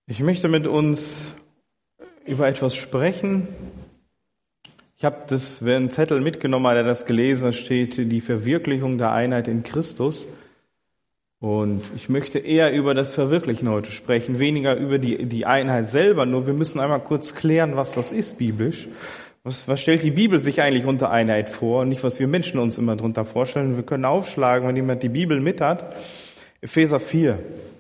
Ich möchte mit uns über etwas sprechen. Ich habe wer einen Zettel mitgenommen hat, der das gelesen, da steht die Verwirklichung der Einheit in Christus. Und ich möchte eher über das Verwirklichen heute sprechen, weniger über die Einheit selber. Nur wir müssen einmal kurz klären, was das ist biblisch. Was stellt die Bibel sich eigentlich unter Einheit vor und nicht, was wir Menschen uns immer darunter vorstellen. Wir können aufschlagen, wenn jemand die Bibel mit hat. Epheser 4.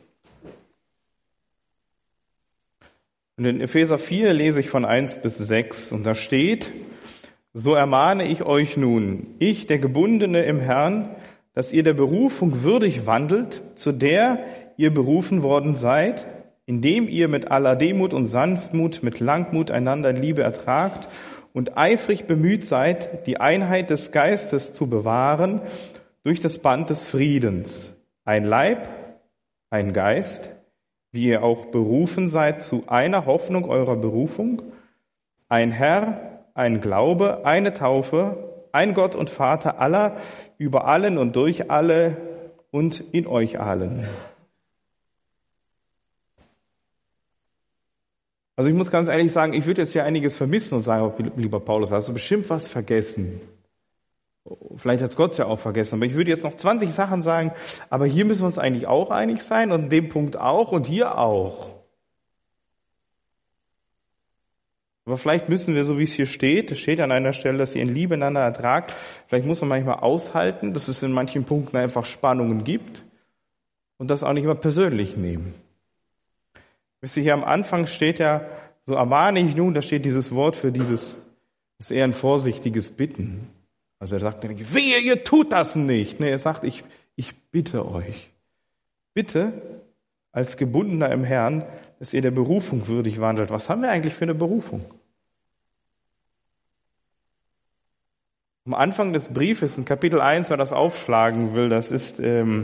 Und in Epheser 4 lese ich von 1 bis 6 und da steht: So ermahne ich euch nun, ich, der Gebundene im Herrn, dass ihr der Berufung würdig wandelt, zu der ihr berufen worden seid, indem ihr mit aller Demut und Sanftmut, mit Langmut einander in Liebe ertragt und eifrig bemüht seid, die Einheit des Geistes zu bewahren durch das Band des Friedens. Ein Leib, ein Geist, wie ihr auch berufen seid zu einer Hoffnung eurer Berufung, ein Herr, ein Glaube, eine Taufe, ein Gott und Vater aller, über allen und durch alle und in euch allen. Also ich muss ganz ehrlich sagen, ich würde jetzt hier einiges vermissen und sagen, lieber Paulus, hast du bestimmt was vergessen. Vielleicht hat Gott es ja auch vergessen, aber ich würde jetzt noch 20 Sachen sagen, aber hier müssen wir uns eigentlich auch einig sein und in dem Punkt auch und hier auch. Aber vielleicht müssen wir, so wie es hier steht, es steht an einer Stelle, dass ihr in Liebe einander ertragt, vielleicht muss man manchmal aushalten, dass es in manchen Punkten einfach Spannungen gibt und das auch nicht immer persönlich nehmen. Wisst ihr, hier am Anfang steht ja, so ermahne ich nun, da steht dieses Wort für dieses, das ist eher ein vorsichtiges Bitten. Also er sagt nicht, wehe, ihr tut das nicht. Nee, er sagt, ich bitte euch. Bitte, als Gebundener im Herrn, dass ihr der Berufung würdig wandelt. Was haben wir eigentlich für eine Berufung? Am Anfang des Briefes, in Kapitel 1, wer das aufschlagen will, das ist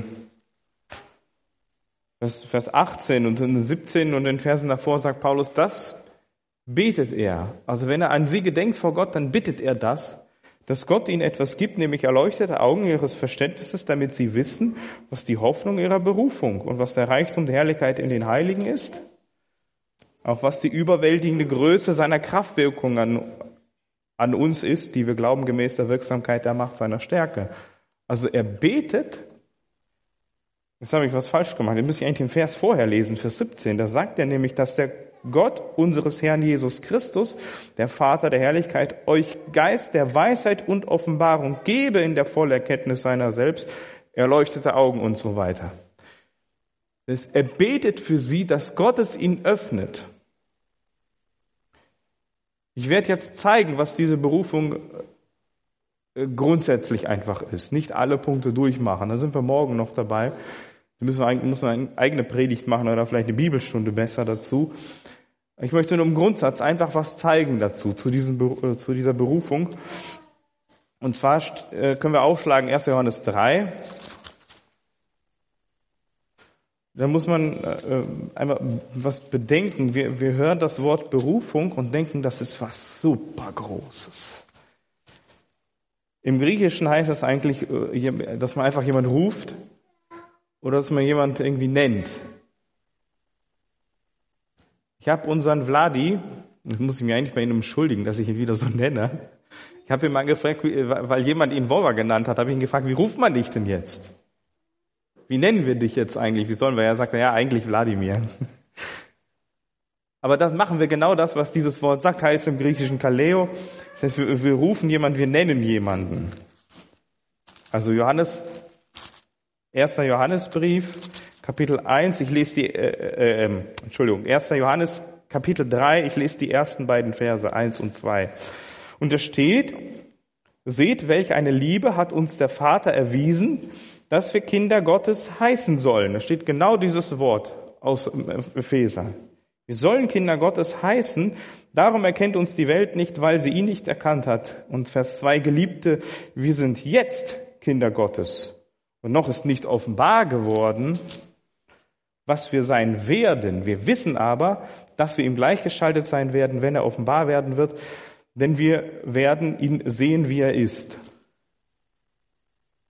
das Vers 18 und in 17 und den Versen davor sagt Paulus, das betet er. Also wenn er an sie gedenkt vor Gott, dann bittet er das, dass Gott ihnen etwas gibt, nämlich erleuchtete Augen ihres Verständnisses, damit sie wissen, was die Hoffnung ihrer Berufung und was der Reichtum der Herrlichkeit in den Heiligen ist, auch was die überwältigende Größe seiner Kraftwirkung an uns ist, die wir glauben gemäß der Wirksamkeit der Macht seiner Stärke. Also er betet, jetzt habe ich was falsch gemacht, ihr müsst eigentlich den Vers vorher lesen, Vers 17, da sagt er nämlich, dass der Gott unseres Herrn Jesus Christus, der Vater der Herrlichkeit, euch Geist der Weisheit und Offenbarung gebe in der vollen Erkenntnis seiner selbst, erleuchtete Augen und so weiter. Er betet für sie, dass Gott es ihnen öffnet. Ich werde jetzt zeigen, was diese Berufung grundsätzlich einfach ist. Nicht alle Punkte durchmachen, da sind wir morgen noch dabei. Da muss man eine eigene Predigt machen oder vielleicht eine Bibelstunde besser dazu. Ich möchte nur im Grundsatz einfach was zeigen dazu, zu dieser Berufung. Und zwar können wir aufschlagen 1. Johannes 3. Da muss man einmal was bedenken. Wir hören das Wort Berufung und denken, das ist was super Großes. Im Griechischen heißt das eigentlich, dass man einfach jemand ruft oder dass man jemand irgendwie nennt. Ich habe unseren Vladi, das muss ich mir eigentlich bei ihm entschuldigen, dass ich ihn wieder so nenne. Ich habe ihn mal gefragt, weil jemand ihn Wova genannt hat, habe ich ihn gefragt, wie ruft man dich denn jetzt? Wie nennen wir dich jetzt eigentlich? Wie sollen wir? Er sagt, ja, eigentlich Wladimir. Aber das machen wir genau das, was dieses Wort sagt, heißt im Griechischen Kaleo. Das heißt, wir rufen jemanden, wir nennen jemanden. Also 1. Johannesbrief, Kapitel 1, ich lese 1. Johannes, Kapitel 3, ich lese die ersten beiden Verse, 1 und 2. Und da steht, seht, welch eine Liebe hat uns der Vater erwiesen, dass wir Kinder Gottes heißen sollen. Da steht genau dieses Wort aus Epheser. Wir sollen Kinder Gottes heißen, darum erkennt uns die Welt nicht, weil sie ihn nicht erkannt hat. Und Vers 2, Geliebte, wir sind jetzt Kinder Gottes. Und noch ist nicht offenbar geworden, was wir sein werden. Wir wissen aber, dass wir ihm gleichgeschaltet sein werden, wenn er offenbar werden wird, denn wir werden ihn sehen, wie er ist.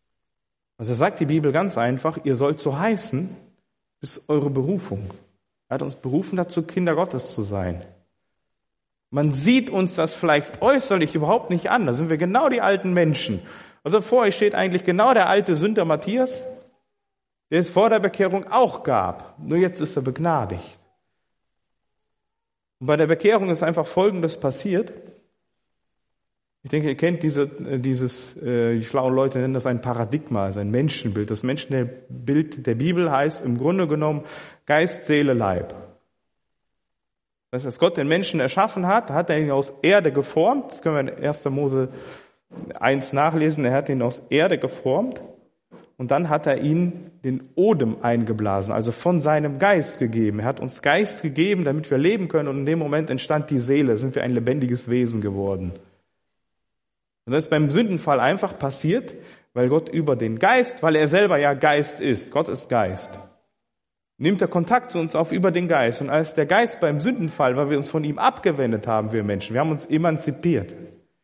Also sagt die Bibel ganz einfach, ihr sollt so heißen, ist eure Berufung. Er hat uns berufen dazu, Kinder Gottes zu sein. Man sieht uns das vielleicht äußerlich überhaupt nicht an. Da sind wir genau die alten Menschen. Also vor euch steht eigentlich genau der alte Sünder Matthias, der es vor der Bekehrung auch gab. Nur jetzt ist er begnadigt. Und bei der Bekehrung ist einfach Folgendes passiert. Ich denke, ihr kennt die schlauen Leute nennen das ein Paradigma, also ein Menschenbild. Das Menschenbild der Bibel heißt im Grunde genommen Geist, Seele, Leib. Das heißt, als Gott den Menschen erschaffen hat, hat er ihn aus Erde geformt. Das können wir in 1. Mose 1 nachlesen. Er hat ihn aus Erde geformt und dann hat er ihn den Odem eingeblasen, also von seinem Geist gegeben. Er hat uns Geist gegeben, damit wir leben können und in dem Moment entstand die Seele, sind wir ein lebendiges Wesen geworden. Und das ist beim Sündenfall einfach passiert, weil Gott über den Geist, weil er selber ja Geist ist, Gott ist Geist, nimmt er Kontakt zu uns auf über den Geist. Und als der Geist beim Sündenfall, weil wir uns von ihm abgewendet haben, wir Menschen, wir haben uns emanzipiert.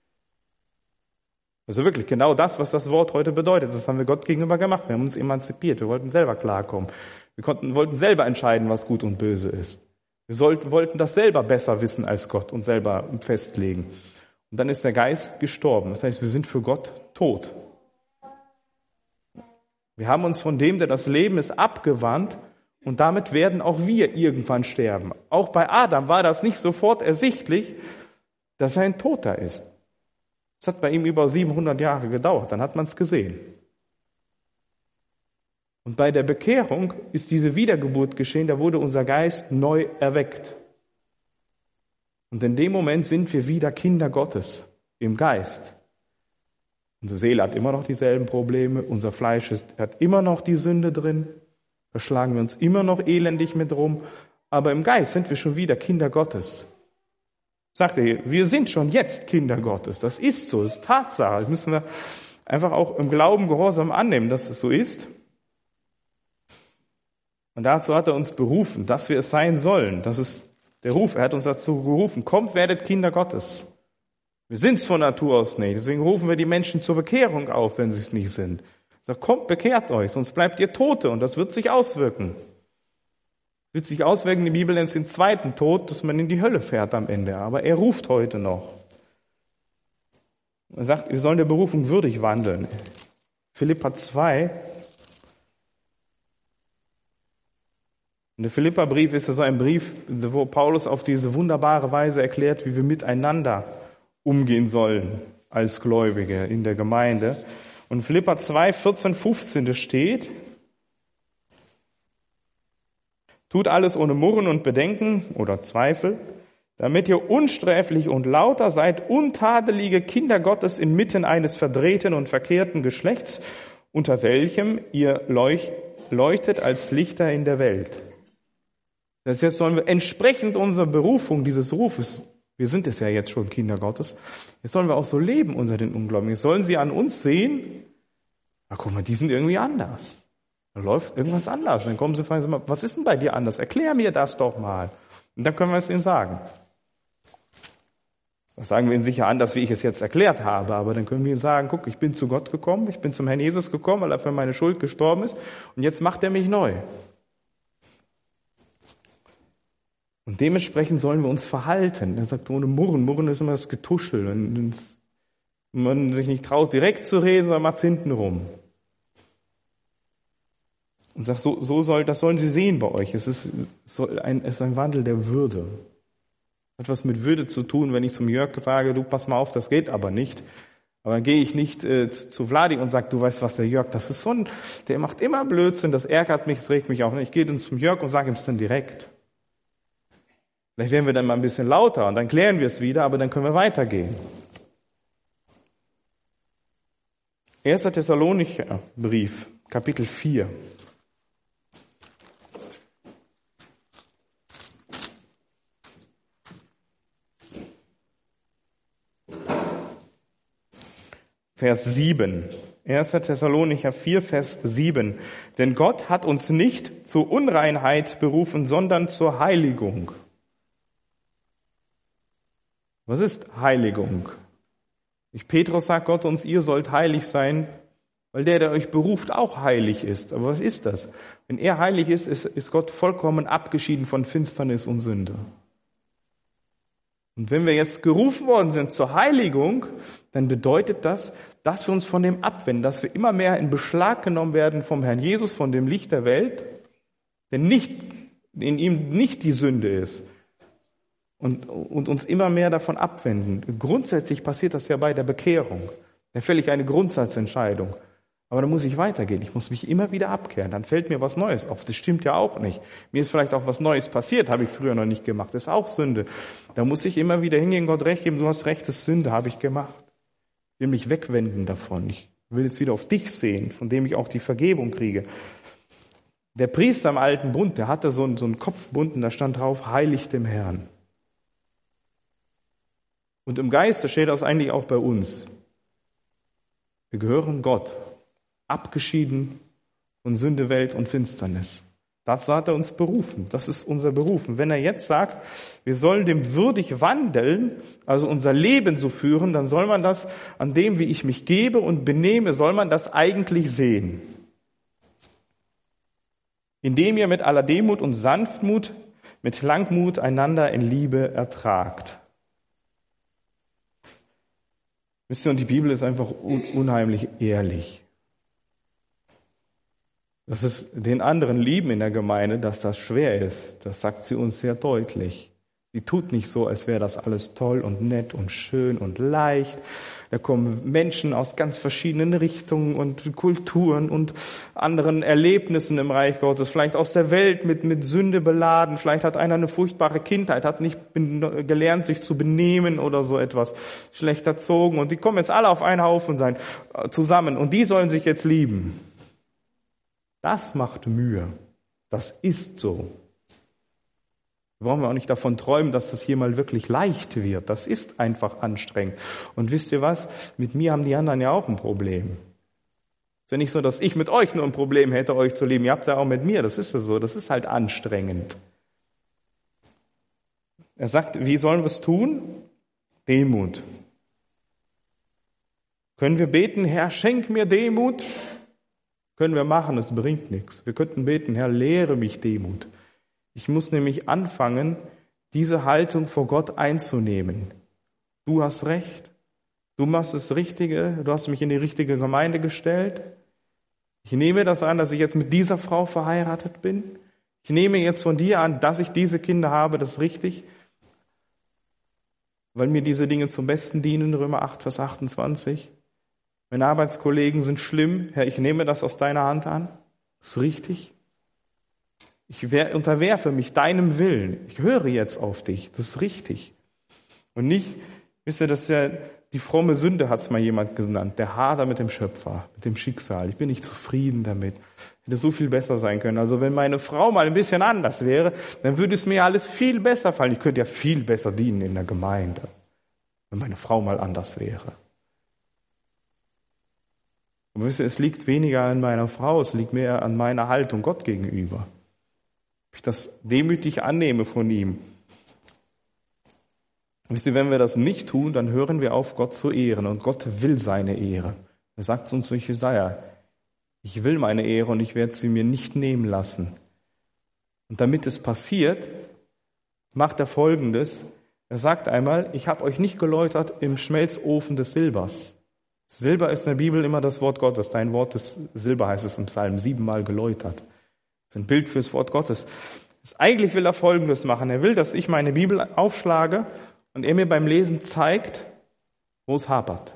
Also wirklich genau das, was das Wort heute bedeutet, das haben wir Gott gegenüber gemacht. Wir haben uns emanzipiert, wir wollten selber klarkommen. Wir wollten selber entscheiden, was gut und böse ist. Wir wollten das selber besser wissen als Gott und selber festlegen. Und dann ist der Geist gestorben. Das heißt, wir sind für Gott tot. Wir haben uns von dem, der das Leben ist, abgewandt und damit werden auch wir irgendwann sterben. Auch bei Adam war das nicht sofort ersichtlich, dass er ein Toter ist. Es hat bei ihm über 700 Jahre gedauert, dann hat man es gesehen. Und bei der Bekehrung ist diese Wiedergeburt geschehen, da wurde unser Geist neu erweckt. Und in dem Moment sind wir wieder Kinder Gottes im Geist. Unsere Seele hat immer noch dieselben Probleme, unser Fleisch hat immer noch die Sünde drin, da schlagen wir uns immer noch elendig mit rum, aber im Geist sind wir schon wieder Kinder Gottes. Sagt er hier, wir sind schon jetzt Kinder Gottes, das ist so, das ist Tatsache, das müssen wir einfach auch im Glauben gehorsam annehmen, dass es so ist. Und dazu hat er uns berufen, dass wir es sein sollen, das ist der Ruf, er hat uns dazu gerufen, kommt, werdet Kinder Gottes. Wir sind es von Natur aus nicht, deswegen rufen wir die Menschen zur Bekehrung auf, wenn sie es nicht sind. Er sagt, kommt, bekehrt euch, sonst bleibt ihr Tote und das wird sich auswirken. Wird sich auswirken, die Bibel nennt es den zweiten Tod, dass man in die Hölle fährt am Ende, aber er ruft heute noch. Er sagt, wir sollen der Berufung würdig wandeln. Philipper 2. Und der Philipperbrief ist ja so ein Brief, wo Paulus auf diese wunderbare Weise erklärt, wie wir miteinander umgehen sollen als Gläubige in der Gemeinde. Und Philipper 2, 14, 15 steht, tut alles ohne Murren und Bedenken oder Zweifel, damit ihr unsträflich und lauter seid, untadelige Kinder Gottes inmitten eines verdrehten und verkehrten Geschlechts, unter welchem ihr leuchtet als Lichter in der Welt. Das heißt, sollen wir entsprechend unserer Berufung, dieses Rufes, wir sind es ja jetzt schon Kinder Gottes, jetzt sollen wir auch so leben unter den Ungläubigen. Jetzt sollen sie an uns sehen, guck mal, die sind irgendwie anders. Da läuft irgendwas anders. Dann kommen sie und fragen, was ist denn bei dir anders? Erklär mir das doch mal. Und dann können wir es ihnen sagen. Das sagen wir ihnen sicher anders, wie ich es jetzt erklärt habe, aber dann können wir ihnen sagen, guck, ich bin zu Gott gekommen, ich bin zum Herrn Jesus gekommen, weil er für meine Schuld gestorben ist und jetzt macht er mich neu. Und dementsprechend sollen wir uns verhalten. Er sagt, ohne Murren. Murren ist immer das Getuschel. Wenn man sich nicht traut, direkt zu reden, sondern macht es hinten rum. Und sagt, das sollen sie sehen bei euch. Es ist ein Wandel der Würde. Hat was mit Würde zu tun, wenn ich zum Jörg sage, du pass mal auf, das geht aber nicht. Aber dann gehe ich nicht zu Vladi und sage, du weißt was, der Jörg, das ist der macht immer Blödsinn, das ärgert mich, das regt mich auf. Ich gehe dann zum Jörg und sage ihm es dann direkt. Vielleicht werden wir dann mal ein bisschen lauter und dann klären wir es wieder, aber dann können wir weitergehen. 1. Thessalonicher Brief, Kapitel 4. Vers 7. 1. Thessalonicher 4, Vers 7. Denn Gott hat uns nicht zur Unreinheit berufen, sondern zur Heiligung. Was ist Heiligung? Petrus sagt Gott uns, ihr sollt heilig sein, Weil der euch beruft, auch heilig ist. Aber was ist das? Wenn er heilig ist, ist Gott vollkommen abgeschieden von Finsternis und Sünde. Und wenn wir jetzt gerufen worden sind zur Heiligung, dann bedeutet das, dass wir uns von dem abwenden, dass wir immer mehr in Beschlag genommen werden vom Herrn Jesus, von dem Licht der Welt, der nicht, in ihm nicht die Sünde ist. Und uns immer mehr davon abwenden. Grundsätzlich passiert das ja bei der Bekehrung. Da fälle ich eine Grundsatzentscheidung. Aber dann muss ich weitergehen. Ich muss mich immer wieder abkehren. Dann fällt mir was Neues auf. Das stimmt ja auch nicht. Mir ist vielleicht auch was Neues passiert, habe ich früher noch nicht gemacht. Das ist auch Sünde. Da muss ich immer wieder hingehen, Gott recht geben. Du hast recht, das ist Sünde, habe ich gemacht. Ich will mich wegwenden davon. Ich will jetzt wieder auf dich sehen, von dem ich auch die Vergebung kriege. Der Priester im Alten Bund, der hatte so einen Kopfbund und da stand drauf, heilig dem Herrn. Und im Geiste steht das eigentlich auch bei uns. Wir gehören Gott. Abgeschieden von Sünde, Welt und Finsternis. Dazu hat er uns berufen. Das ist unser Beruf. Und wenn er jetzt sagt, wir sollen dem würdig wandeln, also unser Leben so führen, dann soll man das an dem, wie ich mich gebe und benehme, soll man das eigentlich sehen. Indem ihr mit aller Demut und Sanftmut, mit Langmut einander in Liebe ertragt. Wisst ihr, und die Bibel ist einfach unheimlich ehrlich. Dass es den anderen lieben in der Gemeinde, dass das schwer ist, das sagt sie uns sehr deutlich. Sie tut nicht so, als wäre das alles toll und nett und schön und leicht. Da kommen Menschen aus ganz verschiedenen Richtungen und Kulturen und anderen Erlebnissen im Reich Gottes, vielleicht aus der Welt mit Sünde beladen, vielleicht hat einer eine furchtbare Kindheit, hat nicht gelernt, sich zu benehmen oder so etwas, schlecht erzogen und die kommen jetzt alle auf einen Haufen zusammen und die sollen sich jetzt lieben. Das macht Mühe. Das ist so. Wir brauchen auch nicht davon träumen, dass das hier mal wirklich leicht wird. Das ist einfach anstrengend. Und wisst ihr was? Mit mir haben die anderen ja auch ein Problem. Es ist ja nicht so, dass ich mit euch nur ein Problem hätte, euch zu lieben. Ihr habt ja auch mit mir. Das ist ja so. Das ist halt anstrengend. Er sagt, wie sollen wir es tun? Demut. Können wir beten, Herr, schenk mir Demut? Können wir machen, es bringt nichts. Wir könnten beten, Herr, lehre mich Demut. Ich muss nämlich anfangen, diese Haltung vor Gott einzunehmen. Du hast recht, du machst das Richtige, du hast mich in die richtige Gemeinde gestellt. Ich nehme das an, dass ich jetzt mit dieser Frau verheiratet bin. Ich nehme jetzt von dir an, dass ich diese Kinder habe, das ist richtig, weil mir diese Dinge zum Besten dienen, Römer 8, Vers 28. Meine Arbeitskollegen sind schlimm. Herr, ich nehme das aus deiner Hand an. Das ist richtig. Ich unterwerfe mich deinem Willen. Ich höre jetzt auf dich. Das ist richtig. Und nicht, wisst ihr, das ist ja die fromme Sünde, hat es mal jemand genannt. Der Hader mit dem Schöpfer, mit dem Schicksal. Ich bin nicht zufrieden damit. Hätte so viel besser sein können. Also wenn meine Frau mal ein bisschen anders wäre, dann würde es mir alles viel besser fallen. Ich könnte ja viel besser dienen in der Gemeinde, wenn meine Frau mal anders wäre. Und wisst ihr, es liegt weniger an meiner Frau, es liegt mehr an meiner Haltung Gott gegenüber. Ob ich das demütig annehme von ihm. Und wisst ihr, wenn wir das nicht tun, dann hören wir auf, Gott zu ehren. Und Gott will seine Ehre. Er sagt uns durch Jesaja, ich will meine Ehre und ich werde sie mir nicht nehmen lassen. Und damit es passiert, macht er Folgendes. Er sagt einmal, ich habe euch nicht geläutert im Schmelzofen des Silbers. Silber ist in der Bibel immer das Wort Gottes. Dein Wort ist Silber, heißt es im Psalm, 7-mal geläutert. Das ist ein Bild fürs Wort Gottes. Eigentlich will er Folgendes machen. Er will, dass ich meine Bibel aufschlage und er mir beim Lesen zeigt, wo es hapert.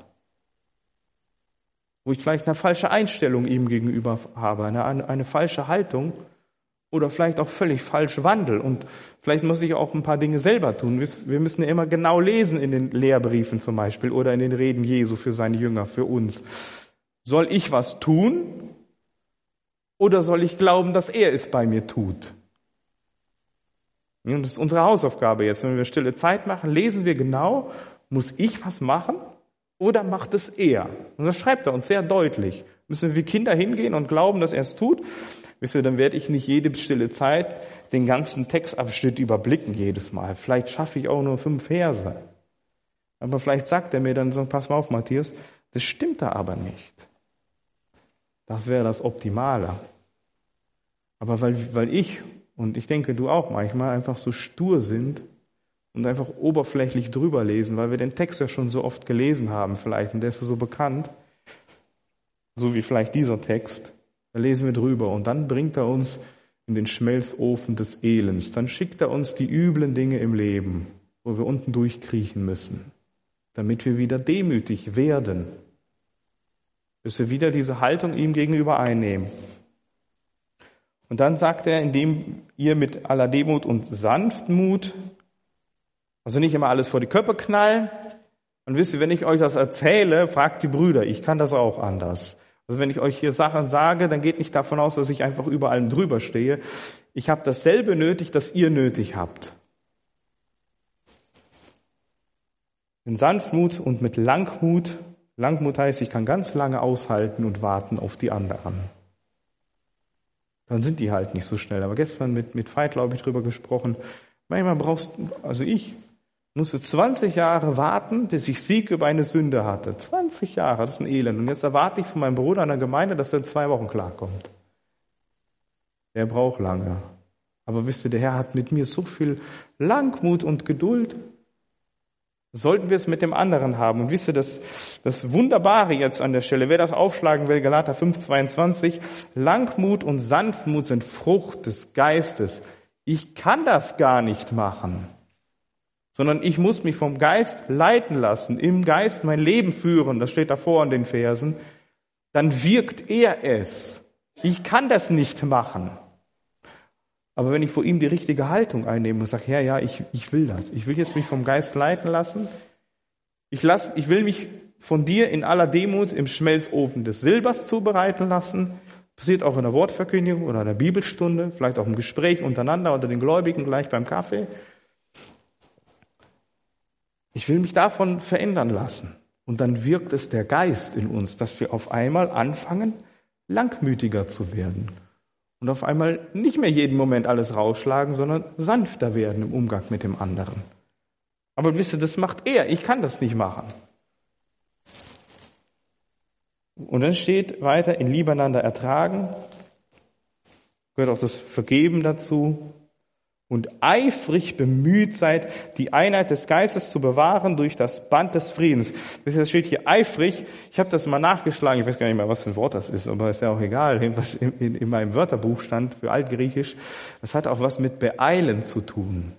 Wo ich vielleicht eine falsche Einstellung ihm gegenüber habe, eine falsche Haltung oder vielleicht auch völlig falsch wandel. Und vielleicht muss ich auch ein paar Dinge selber tun. Wir müssen ja immer genau lesen in den Lehrbriefen zum Beispiel oder in den Reden Jesu für seine Jünger, für uns. Soll ich was tun oder soll ich glauben, dass er es bei mir tut? Und das ist unsere Hausaufgabe jetzt. Wenn wir stille Zeit machen, lesen wir genau, muss ich was machen oder macht es er? Und das schreibt er uns sehr deutlich. Müssen wir wie Kinder hingehen und glauben, dass er es tut? Wisst ihr, dann werde ich nicht jede stille Zeit den ganzen Textabschnitt überblicken jedes Mal. Vielleicht schaffe ich auch nur 5 Verse. Aber vielleicht sagt er mir dann so, pass mal auf, Matthias, das stimmt da aber nicht. Das wäre das Optimale. Aber weil ich, und ich denke du auch manchmal, einfach so stur sind und einfach oberflächlich drüber lesen, weil wir den Text ja schon so oft gelesen haben vielleicht, und der ist so bekannt, so wie vielleicht dieser Text, da lesen wir drüber und dann bringt er uns in den Schmelzofen des Elends. Dann schickt er uns die üblen Dinge im Leben, wo wir unten durchkriechen müssen, damit wir wieder demütig werden, bis wir wieder diese Haltung ihm gegenüber einnehmen. Und dann sagt er, indem ihr mit aller Demut und Sanftmut, also nicht immer alles vor die Köpfe knallen. Und wisst ihr, wenn ich euch das erzähle, fragt die Brüder, ich kann das auch anders. Also wenn ich euch hier Sachen sage, dann geht nicht davon aus, dass ich einfach über allem drüber stehe. Ich habe dasselbe nötig, das ihr nötig habt. In Sanftmut und mit Langmut. Langmut heißt, ich kann ganz lange aushalten und warten auf die anderen. Dann sind die halt nicht so schnell. Aber gestern mit Veit, glaube ich, drüber gesprochen. Manchmal ich musste 20 Jahre warten, bis ich Sieg über eine Sünde hatte. 20 Jahre, das ist ein Elend. Und jetzt erwarte ich von meinem Bruder in der Gemeinde, dass er in 2 Wochen klarkommt. Der braucht lange. Aber wisst ihr, der Herr hat mit mir so viel Langmut und Geduld. Sollten wir es mit dem anderen haben. Und wisst ihr, das Wunderbare jetzt an der Stelle, wer das aufschlagen will, Galater 5,22, Langmut und Sanftmut sind Frucht des Geistes. Ich kann das gar nicht machen, sondern ich muss mich vom Geist leiten lassen, im Geist mein Leben führen, das steht davor in den Versen, dann wirkt er es. Ich kann das nicht machen. Aber wenn ich vor ihm die richtige Haltung einnehme und sage, Herr, ja, ich will das. Ich will jetzt mich vom Geist leiten lassen. Ich will mich von dir in aller Demut im Schmelzofen des Silbers zubereiten lassen. Passiert auch in der Wortverkündigung oder in der Bibelstunde, vielleicht auch im Gespräch untereinander unter den Gläubigen, gleich beim Kaffee. Ich will mich davon verändern lassen. Und dann wirkt es der Geist in uns, dass wir auf einmal anfangen, langmütiger zu werden. Und auf einmal nicht mehr jeden Moment alles rausschlagen, sondern sanfter werden im Umgang mit dem anderen. Aber wisst ihr, das macht er. Ich kann das nicht machen. Und dann steht weiter, in Liebe einander ertragen. Gehört auch das Vergeben dazu. Und eifrig bemüht seid, die Einheit des Geistes zu bewahren durch das Band des Friedens. Das steht hier eifrig. Ich habe das mal nachgeschlagen. Ich weiß gar nicht mehr, was für ein Wort das ist, aber ist ja auch egal. Was in meinem Wörterbuch stand für Altgriechisch. Das hat auch was mit beeilen zu tun.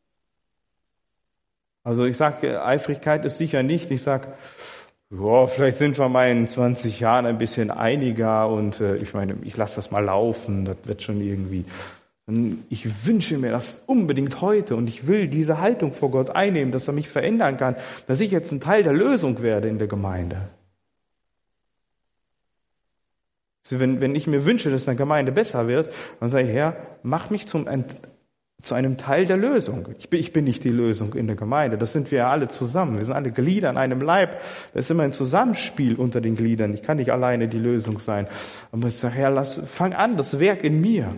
Also ich sage, Eifrigkeit ist sicher nicht. Ich sage, ja, vielleicht sind wir mal in 20 Jahren ein bisschen einiger und ich lasse das mal laufen. Das wird schon irgendwie. Ich wünsche mir das unbedingt heute und ich will diese Haltung vor Gott einnehmen, dass er mich verändern kann, dass ich jetzt ein Teil der Lösung werde in der Gemeinde. Also wenn ich mir wünsche, dass eine Gemeinde besser wird, dann sage ich, Herr, mach mich zu einem Teil der Lösung. Ich bin nicht die Lösung in der Gemeinde, das sind wir ja alle zusammen. Wir sind alle Glieder in einem Leib. Da ist immer ein Zusammenspiel unter den Gliedern. Ich kann nicht alleine die Lösung sein. Aber ich sage, Herr, fang an, das Werk in mir.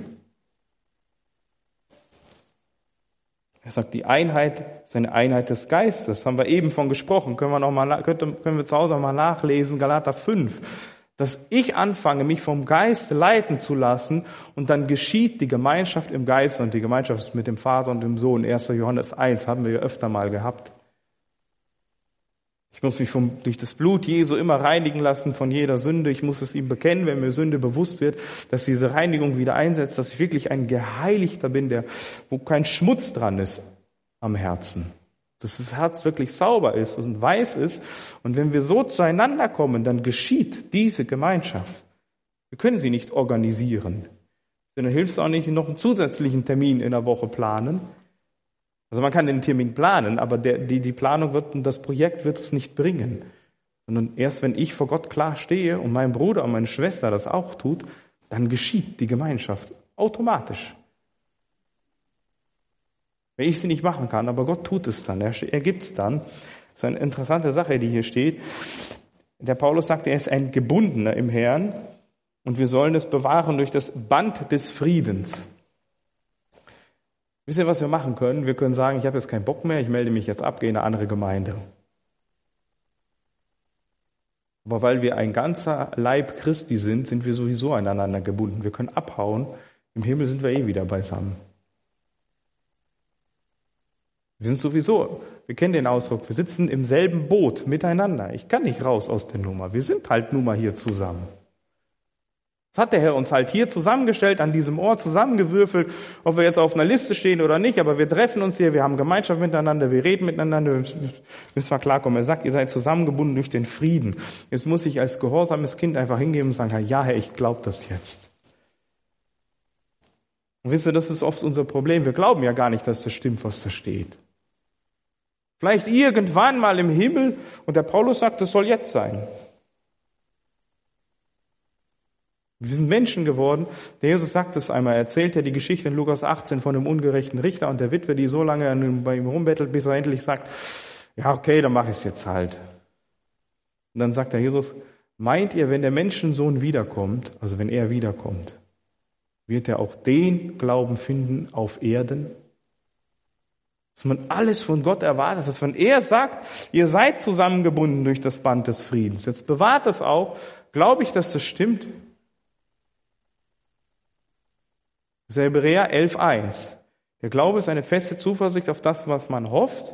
Er sagt, die Einheit ist eine Einheit des Geistes. Das haben wir eben von gesprochen. Können wir zu Hause mal nachlesen, Galater 5. Dass ich anfange, mich vom Geist leiten zu lassen und dann geschieht die Gemeinschaft im Geist und die Gemeinschaft ist mit dem Vater und dem Sohn. 1. Johannes 1 haben wir ja öfter mal gehabt. Ich muss mich durch das Blut Jesu immer reinigen lassen von jeder Sünde. Ich muss es ihm bekennen, wenn mir Sünde bewusst wird, dass diese Reinigung wieder einsetzt, dass ich wirklich ein Geheiligter bin, wo kein Schmutz dran ist am Herzen. Dass das Herz wirklich sauber ist und weiß ist. Und wenn wir so zueinander kommen, dann geschieht diese Gemeinschaft. Wir können sie nicht organisieren. Denn dann hilft es auch nicht, noch einen zusätzlichen Termin in der Woche planen. Also man kann den Termin planen, aber die Planung und das Projekt wird es nicht bringen. Sondern erst wenn ich vor Gott klar stehe und mein Bruder und meine Schwester das auch tut, dann geschieht die Gemeinschaft automatisch. Wenn ich sie nicht machen kann, aber Gott tut es dann, er gibt es dann. Das ist eine interessante Sache, die hier steht. Der Paulus sagt, er ist ein Gebundener im Herrn und wir sollen es bewahren durch das Band des Friedens. Wisst ihr, was wir machen können? Wir können sagen, ich habe jetzt keinen Bock mehr, ich melde mich jetzt ab, gehe in eine andere Gemeinde. Aber weil wir ein ganzer Leib Christi sind, sind wir sowieso aneinander gebunden. Wir können abhauen. Im Himmel sind wir wieder beisammen. Wir sind sowieso, wir kennen den Ausdruck, wir sitzen im selben Boot miteinander. Ich kann nicht raus aus der Nummer. Wir sind halt nun mal hier zusammen. Das hat der Herr uns halt hier zusammengestellt, an diesem Ort zusammengewürfelt, ob wir jetzt auf einer Liste stehen oder nicht, aber wir treffen uns hier, wir haben Gemeinschaft miteinander, wir reden miteinander, wir müssen mal klarkommen. Er sagt, ihr seid zusammengebunden durch den Frieden. Jetzt muss ich als gehorsames Kind einfach hingehen und sagen, ja Herr, ich glaube das jetzt. Und wisst ihr, das ist oft unser Problem. Wir glauben ja gar nicht, dass das stimmt, was da steht. Vielleicht irgendwann mal im Himmel, und der Paulus sagt, das soll jetzt sein. Wir sind Menschen geworden. Der Jesus sagt es einmal, er erzählt ja die Geschichte in Lukas 18 von dem ungerechten Richter und der Witwe, die so lange bei ihm rumbettelt, bis er endlich sagt, ja okay, dann mache ich es jetzt halt. Und dann sagt der Jesus, meint ihr, wenn der Menschensohn wiederkommt, also wenn er wiederkommt, wird er auch den Glauben finden auf Erden? Dass man alles von Gott erwartet, dass wenn er sagt, ihr seid zusammengebunden durch das Band des Friedens, jetzt bewahrt es auch, glaube ich, dass das stimmt? Das ist Hebräer 11,1. Der Glaube ist eine feste Zuversicht auf das, was man hofft.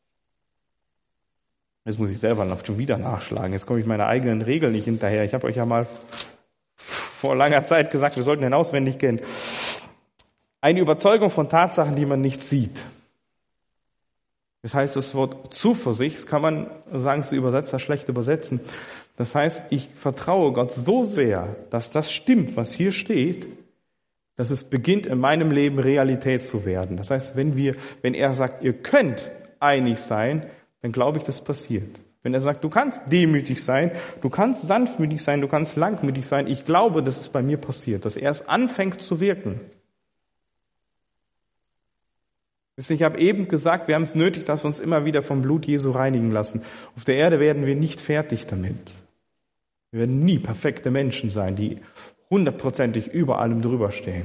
Jetzt muss ich selber noch schon wieder nachschlagen. Jetzt komme ich meiner eigenen Regel nicht hinterher. Ich habe euch ja mal vor langer Zeit gesagt, wir sollten den auswendig kennen. Eine Überzeugung von Tatsachen, die man nicht sieht. Das heißt, das Wort Zuversicht kann man, sagen es die Übersetzer, schlecht übersetzen. Das heißt, ich vertraue Gott so sehr, dass das stimmt, was hier steht, dass es beginnt, in meinem Leben Realität zu werden. Das heißt, wenn er sagt, ihr könnt einig sein, dann glaube ich, das passiert. Wenn er sagt, du kannst demütig sein, du kannst sanftmütig sein, du kannst langmütig sein, ich glaube, dass es bei mir passiert, dass er es anfängt zu wirken. Ich habe eben gesagt, wir haben es nötig, dass wir uns immer wieder vom Blut Jesu reinigen lassen. Auf der Erde werden wir nicht fertig damit. Wir werden nie perfekte Menschen sein, die 100%ig über allem drüber stehen.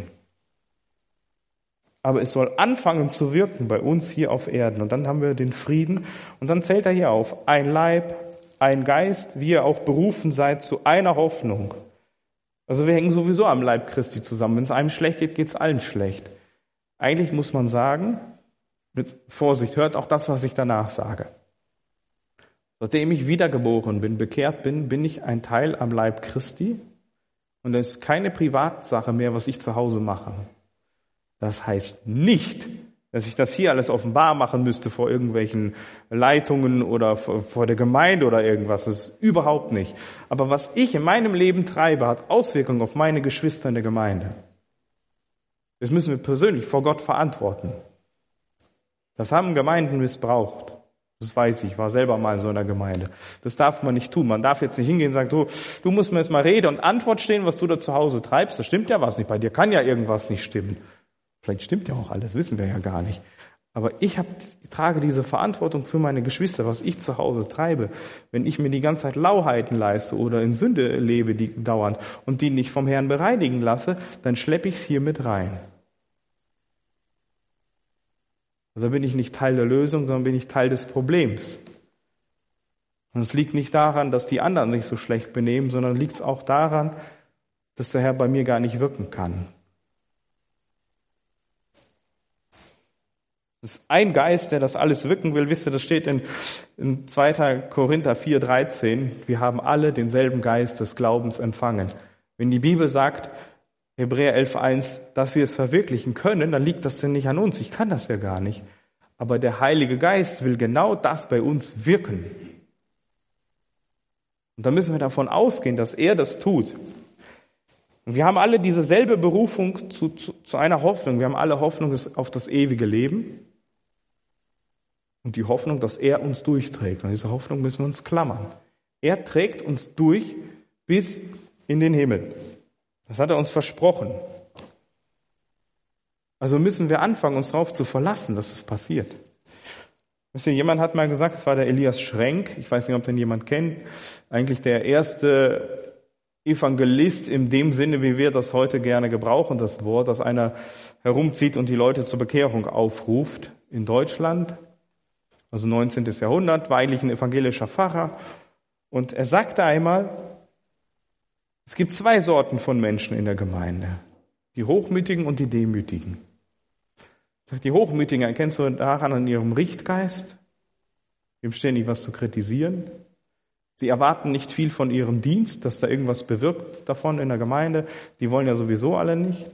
Aber es soll anfangen zu wirken bei uns hier auf Erden. Und dann haben wir den Frieden. Und dann zählt er hier auf, ein Leib, ein Geist, wie ihr auch berufen seid zu einer Hoffnung. Also wir hängen sowieso am Leib Christi zusammen. Wenn es einem schlecht geht, geht es allen schlecht. Eigentlich muss man sagen, mit Vorsicht, hört auch das, was ich danach sage. Seitdem ich wiedergeboren bin, bekehrt bin, bin ich ein Teil am Leib Christi. Und es ist keine Privatsache mehr, was ich zu Hause mache. Das heißt nicht, dass ich das hier alles offenbar machen müsste vor irgendwelchen Leitungen oder vor der Gemeinde oder irgendwas. Das ist überhaupt nicht. Aber was ich in meinem Leben treibe, hat Auswirkungen auf meine Geschwister in der Gemeinde. Das müssen wir persönlich vor Gott verantworten. Das haben Gemeinden missbraucht. Das weiß ich, war selber mal in so einer Gemeinde. Das darf man nicht tun. Man darf jetzt nicht hingehen und sagen, du musst mir jetzt mal Rede und Antwort stehen, was du da zu Hause treibst. Da stimmt ja was nicht. Bei dir kann ja irgendwas nicht stimmen. Vielleicht stimmt ja auch alles, wissen wir ja gar nicht. Aber ich trage diese Verantwortung für meine Geschwister, was ich zu Hause treibe. Wenn ich mir die ganze Zeit Lauheiten leiste oder in Sünde lebe, die dauernd und die nicht vom Herrn bereinigen lasse, dann schleppe ich es hier mit rein. Also bin ich nicht Teil der Lösung, sondern bin ich Teil des Problems. Und es liegt nicht daran, dass die anderen sich so schlecht benehmen, sondern liegt es auch daran, dass der Herr bei mir gar nicht wirken kann. Es ist ein Geist, der das alles wirken will. Wisst ihr, das steht in 2. Korinther 4,13. Wir haben alle denselben Geist des Glaubens empfangen. Wenn die Bibel sagt, Hebräer 11,1, dass wir es verwirklichen können, dann liegt das denn nicht an uns. Ich kann das ja gar nicht. Aber der Heilige Geist will genau das bei uns wirken. Und da müssen wir davon ausgehen, dass er das tut. Und wir haben alle dieselbe Berufung zu einer Hoffnung. Wir haben alle Hoffnung auf das ewige Leben. Und die Hoffnung, dass er uns durchträgt. Und diese Hoffnung müssen wir uns klammern. Er trägt uns durch bis in den Himmel. Das hat er uns versprochen. Also müssen wir anfangen, uns darauf zu verlassen, dass es passiert. Wisst ihr, jemand hat mal gesagt, es war der Elias Schrenk, ich weiß nicht, ob den jemand kennt, eigentlich der erste Evangelist in dem Sinne, wie wir das heute gerne gebrauchen, das Wort, dass einer herumzieht und die Leute zur Bekehrung aufruft in Deutschland. Also 19. Jahrhundert, war eigentlich ein evangelischer Pfarrer. Und er sagte einmal, es gibt 2 Sorten von Menschen in der Gemeinde. Die Hochmütigen und die Demütigen. Er sagt, die Hochmütigen erkennst du daran an ihrem Richtgeist. Ihm ständig was zu kritisieren. Sie erwarten nicht viel von ihrem Dienst, dass da irgendwas bewirkt davon in der Gemeinde. Die wollen ja sowieso alle nicht.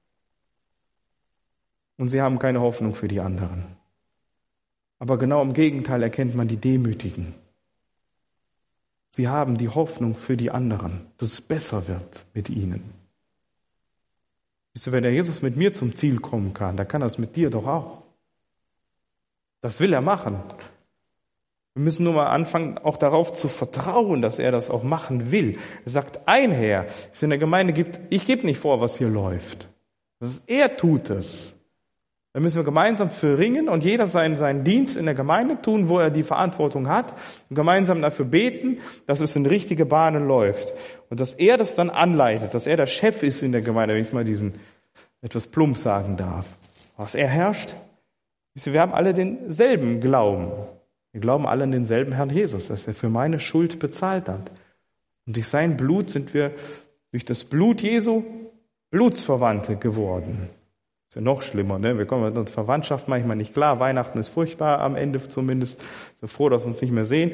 Und sie haben keine Hoffnung für die anderen. Aber genau im Gegenteil erkennt man die Demütigen. Sie haben die Hoffnung für die anderen, dass es besser wird mit ihnen. Wisst ihr, wenn der Jesus mit mir zum Ziel kommen kann, dann kann er es mit dir doch auch. Das will er machen. Wir müssen nur mal anfangen, auch darauf zu vertrauen, dass er das auch machen will. Er sagt, ein Herr, es in der Gemeinde gibt, ich gebe nicht vor, was hier läuft. Er tut es. Da müssen wir gemeinsam für ringen und jeder seinen Dienst in der Gemeinde tun, wo er die Verantwortung hat, und gemeinsam dafür beten, dass es in richtige Bahnen läuft. Und dass er das dann anleitet, dass er der Chef ist in der Gemeinde, wenn ich mal diesen etwas plump sagen darf. Was er herrscht, wir haben alle denselben Glauben. Wir glauben alle an denselben Herrn Jesus, dass er für meine Schuld bezahlt hat. Und durch sein Blut sind wir durch das Blut Jesu Blutsverwandte geworden. Ist ja noch schlimmer, ne? Wir kommen mit unserer Verwandtschaft manchmal nicht klar. Weihnachten ist furchtbar, am Ende zumindest. So froh, dass wir uns nicht mehr sehen.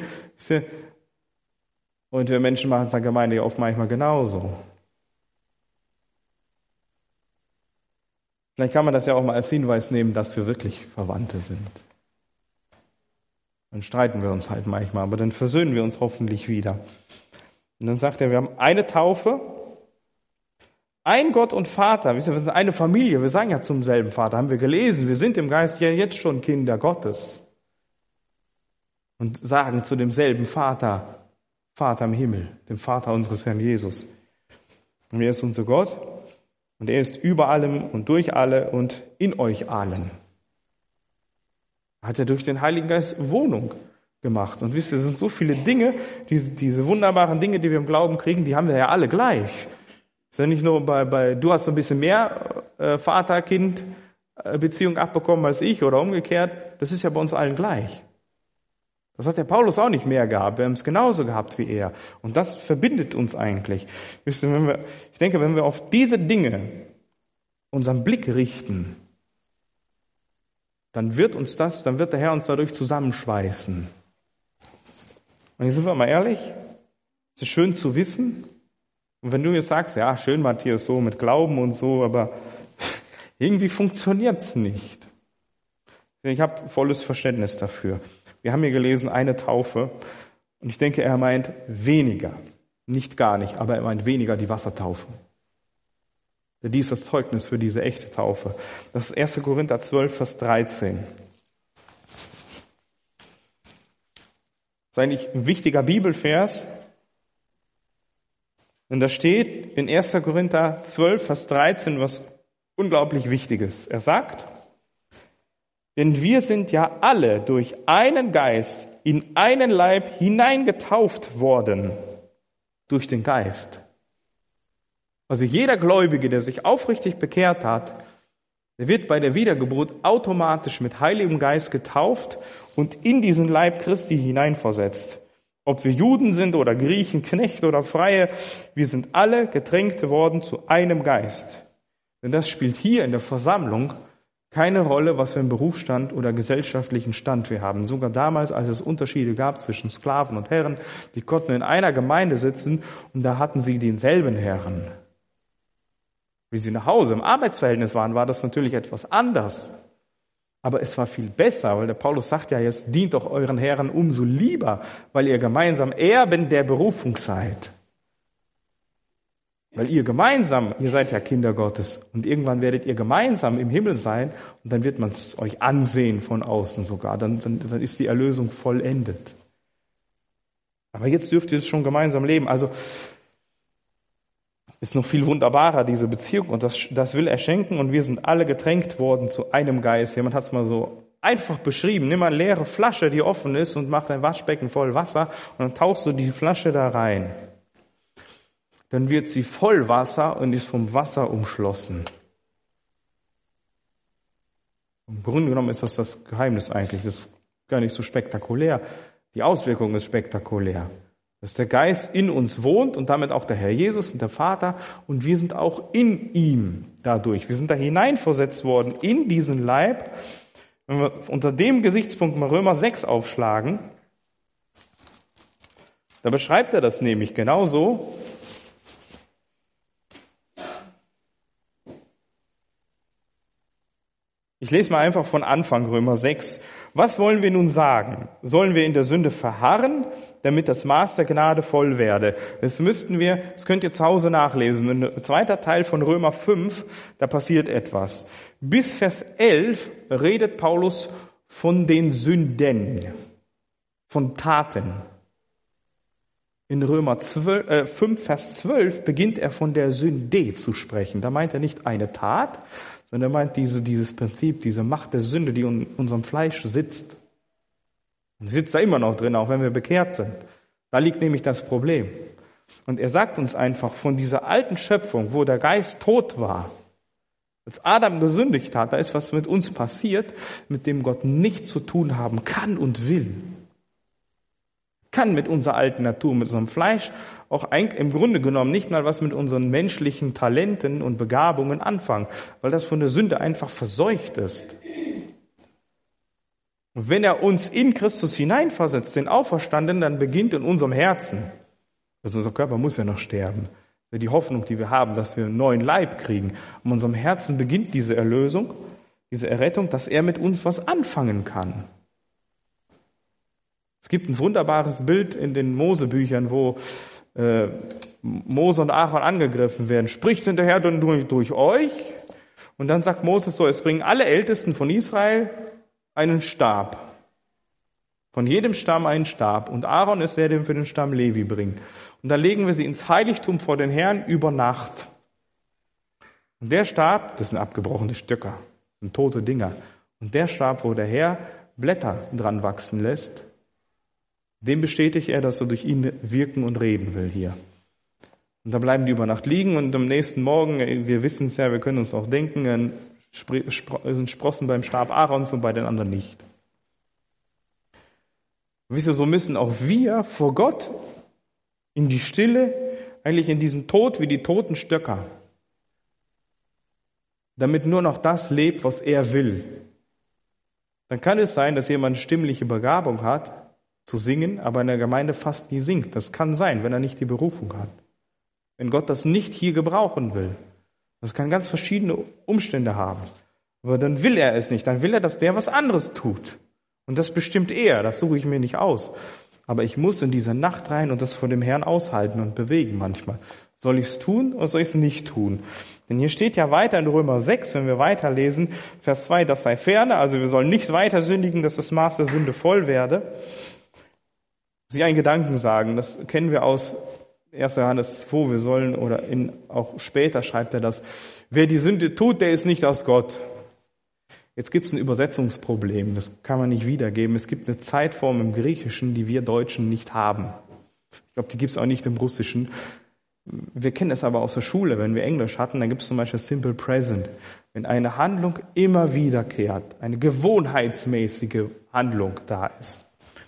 Und wir Menschen machen es in der Gemeinde ja oft manchmal genauso. Vielleicht kann man das ja auch mal als Hinweis nehmen, dass wir wirklich Verwandte sind. Dann streiten wir uns halt manchmal, aber dann versöhnen wir uns hoffentlich wieder. Und dann sagt er, wir haben eine Taufe, ein Gott und Vater. Wisst ihr, wir sind eine Familie, wir sagen ja zum selben Vater, haben wir gelesen, wir sind im Geist ja jetzt schon Kinder Gottes. Und sagen zu demselben Vater, Vater im Himmel, dem Vater unseres Herrn Jesus. Und er ist unser Gott und er ist über allem und durch alle und in euch allen. Hat er durch den Heiligen Geist Wohnung gemacht. Und wisst ihr, es sind so viele Dinge, diese wunderbaren Dinge, die wir im Glauben kriegen, die haben wir ja alle gleich. Es ist ja nicht nur du hast so ein bisschen mehr Vater-Kind-Beziehung abbekommen als ich oder umgekehrt. Das ist ja bei uns allen gleich. Das hat der Paulus auch nicht mehr gehabt. Wir haben es genauso gehabt wie er. Und das verbindet uns eigentlich. Wisst ihr, ich denke, wenn wir auf diese Dinge unseren Blick richten, dann wird der Herr uns dadurch zusammenschweißen. Und jetzt sind wir mal ehrlich, es ist schön zu wissen. Und wenn du jetzt sagst, ja, schön, Matthias, so mit Glauben und so, aber irgendwie funktioniert's nicht. Ich habe volles Verständnis dafür. Wir haben hier gelesen, eine Taufe. Und ich denke, er meint weniger. Nicht gar nicht, aber er meint weniger die Wassertaufe. Denn die ist das Zeugnis für diese echte Taufe. Das ist 1. Korinther 12, Vers 13. Das ist eigentlich ein wichtiger Bibelvers. Und da steht in 1. Korinther 12, Vers 13 was unglaublich Wichtiges. Er sagt, denn wir sind ja alle durch einen Geist in einen Leib hineingetauft worden. Durch den Geist. Also jeder Gläubige, der sich aufrichtig bekehrt hat, der wird bei der Wiedergeburt automatisch mit Heiligem Geist getauft und in diesen Leib Christi hineinversetzt. Ob wir Juden sind oder Griechen, Knechte oder Freie, wir sind alle getränkt worden zu einem Geist. Denn das spielt hier in der Versammlung keine Rolle, was für einen Berufsstand oder gesellschaftlichen Stand wir haben. Sogar damals, als es Unterschiede gab zwischen Sklaven und Herren, die konnten in einer Gemeinde sitzen und da hatten sie denselben Herren. Wenn sie nach Hause im Arbeitsverhältnis waren, war das natürlich etwas anders. Aber es war viel besser, weil der Paulus sagt ja jetzt, dient doch euren Herren umso lieber, weil ihr gemeinsam Erben der Berufung seid. Weil ihr seid ja Kinder Gottes und irgendwann werdet ihr gemeinsam im Himmel sein und dann wird man es euch ansehen von außen sogar. Dann ist die Erlösung vollendet. Aber jetzt dürft ihr es schon gemeinsam leben. Also ist noch viel wunderbarer, diese Beziehung, und das will er schenken, und wir sind alle getränkt worden zu einem Geist. Jemand hat es mal so einfach beschrieben. Nimm mal eine leere Flasche, die offen ist, und mach dein Waschbecken voll Wasser, und dann tauchst du die Flasche da rein. Dann wird sie voll Wasser und ist vom Wasser umschlossen. Im Grunde genommen ist das Geheimnis eigentlich. Das ist gar nicht so spektakulär. Die Auswirkung ist spektakulär. Dass der Geist in uns wohnt und damit auch der Herr Jesus und der Vater und wir sind auch in ihm dadurch. Wir sind da hineinversetzt worden in diesen Leib. Wenn wir unter dem Gesichtspunkt mal Römer 6 aufschlagen, da beschreibt er das nämlich genauso. Ich lese mal einfach von Anfang Römer 6. Was wollen wir nun sagen? Sollen wir in der Sünde verharren, damit das Maß der Gnade voll werde? Das könnt ihr zu Hause nachlesen. Ein zweiter Teil von Römer 5, da passiert etwas. Bis Vers 11 redet Paulus von den Sünden, von Taten. In Römer 5, Vers 12 beginnt er von der Sünde zu sprechen. Da meint er nicht eine Tat, sondern er meint dieses Prinzip, diese Macht der Sünde, die in unserem Fleisch sitzt. Und sitzt da immer noch drin, auch wenn wir bekehrt sind. Da liegt nämlich das Problem. Und er sagt uns einfach von dieser alten Schöpfung, wo der Geist tot war, als Adam gesündigt hat, da ist was mit uns passiert, mit dem Gott nichts zu tun haben kann und will. Kann mit unserer alten Natur, mit unserem Fleisch auch im Grunde genommen nicht mal was mit unseren menschlichen Talenten und Begabungen anfangen, weil das von der Sünde einfach verseucht ist. Und wenn er uns in Christus hineinversetzt, den Auferstandenen, dann beginnt in unserem Herzen, also unser Körper muss ja noch sterben, die Hoffnung, die wir haben, dass wir einen neuen Leib kriegen. In unserem Herzen beginnt diese Erlösung, diese Errettung, dass er mit uns was anfangen kann. Es gibt ein wunderbares Bild in den Mosebüchern, wo Mose und Aaron angegriffen werden. Spricht denn der Herr dann durch euch? Und dann sagt Moses so, es bringen alle Ältesten von Israel einen Stab. Von jedem Stamm einen Stab. Und Aaron ist der, der für den Stamm Levi bringt. Und dann legen wir sie ins Heiligtum vor den Herrn über Nacht. Und der Stab, das sind abgebrochene Stöcker, das sind tote Dinger. Und der Stab, wo der Herr Blätter dran wachsen lässt, dem bestätigt er, dass er durch ihn wirken und reden will hier. Und da bleiben die über Nacht liegen und am nächsten Morgen, wir wissen es ja, wir können uns auch denken, sind Sprossen beim Stab Aarons und bei den anderen nicht. Wisst ihr, so müssen auch wir vor Gott in die Stille, eigentlich in diesen Tod wie die toten Stöcker, damit nur noch das lebt, was er will. Dann kann es sein, dass jemand stimmliche Begabung hat, zu singen, aber in der Gemeinde fast nie singt. Das kann sein, wenn er nicht die Berufung hat. Wenn Gott das nicht hier gebrauchen will. Das kann ganz verschiedene Umstände haben. Aber dann will er es nicht. Dann will er, dass der was anderes tut. Und das bestimmt er. Das suche ich mir nicht aus. Aber ich muss in diese Nacht rein und das vor dem Herrn aushalten und bewegen manchmal. Soll ich es tun oder soll ich es nicht tun? Denn hier steht ja weiter in Römer 6, wenn wir weiterlesen, Vers 2, das sei ferne. Also wir sollen nicht weiter sündigen, dass das Maß der Sünde voll werde. Sie einen Gedanken sagen, das kennen wir aus 1. Johannes 2, wir sollen, oder auch später schreibt er das, wer die Sünde tut, der ist nicht aus Gott. Jetzt gibt es ein Übersetzungsproblem, das kann man nicht wiedergeben. Es gibt eine Zeitform im Griechischen, die wir Deutschen nicht haben. Ich glaube, die gibt es auch nicht im Russischen. Wir kennen es aber aus der Schule, wenn wir Englisch hatten, dann gibt es zum Beispiel Simple Present. Wenn eine Handlung immer wiederkehrt, eine gewohnheitsmäßige Handlung da ist.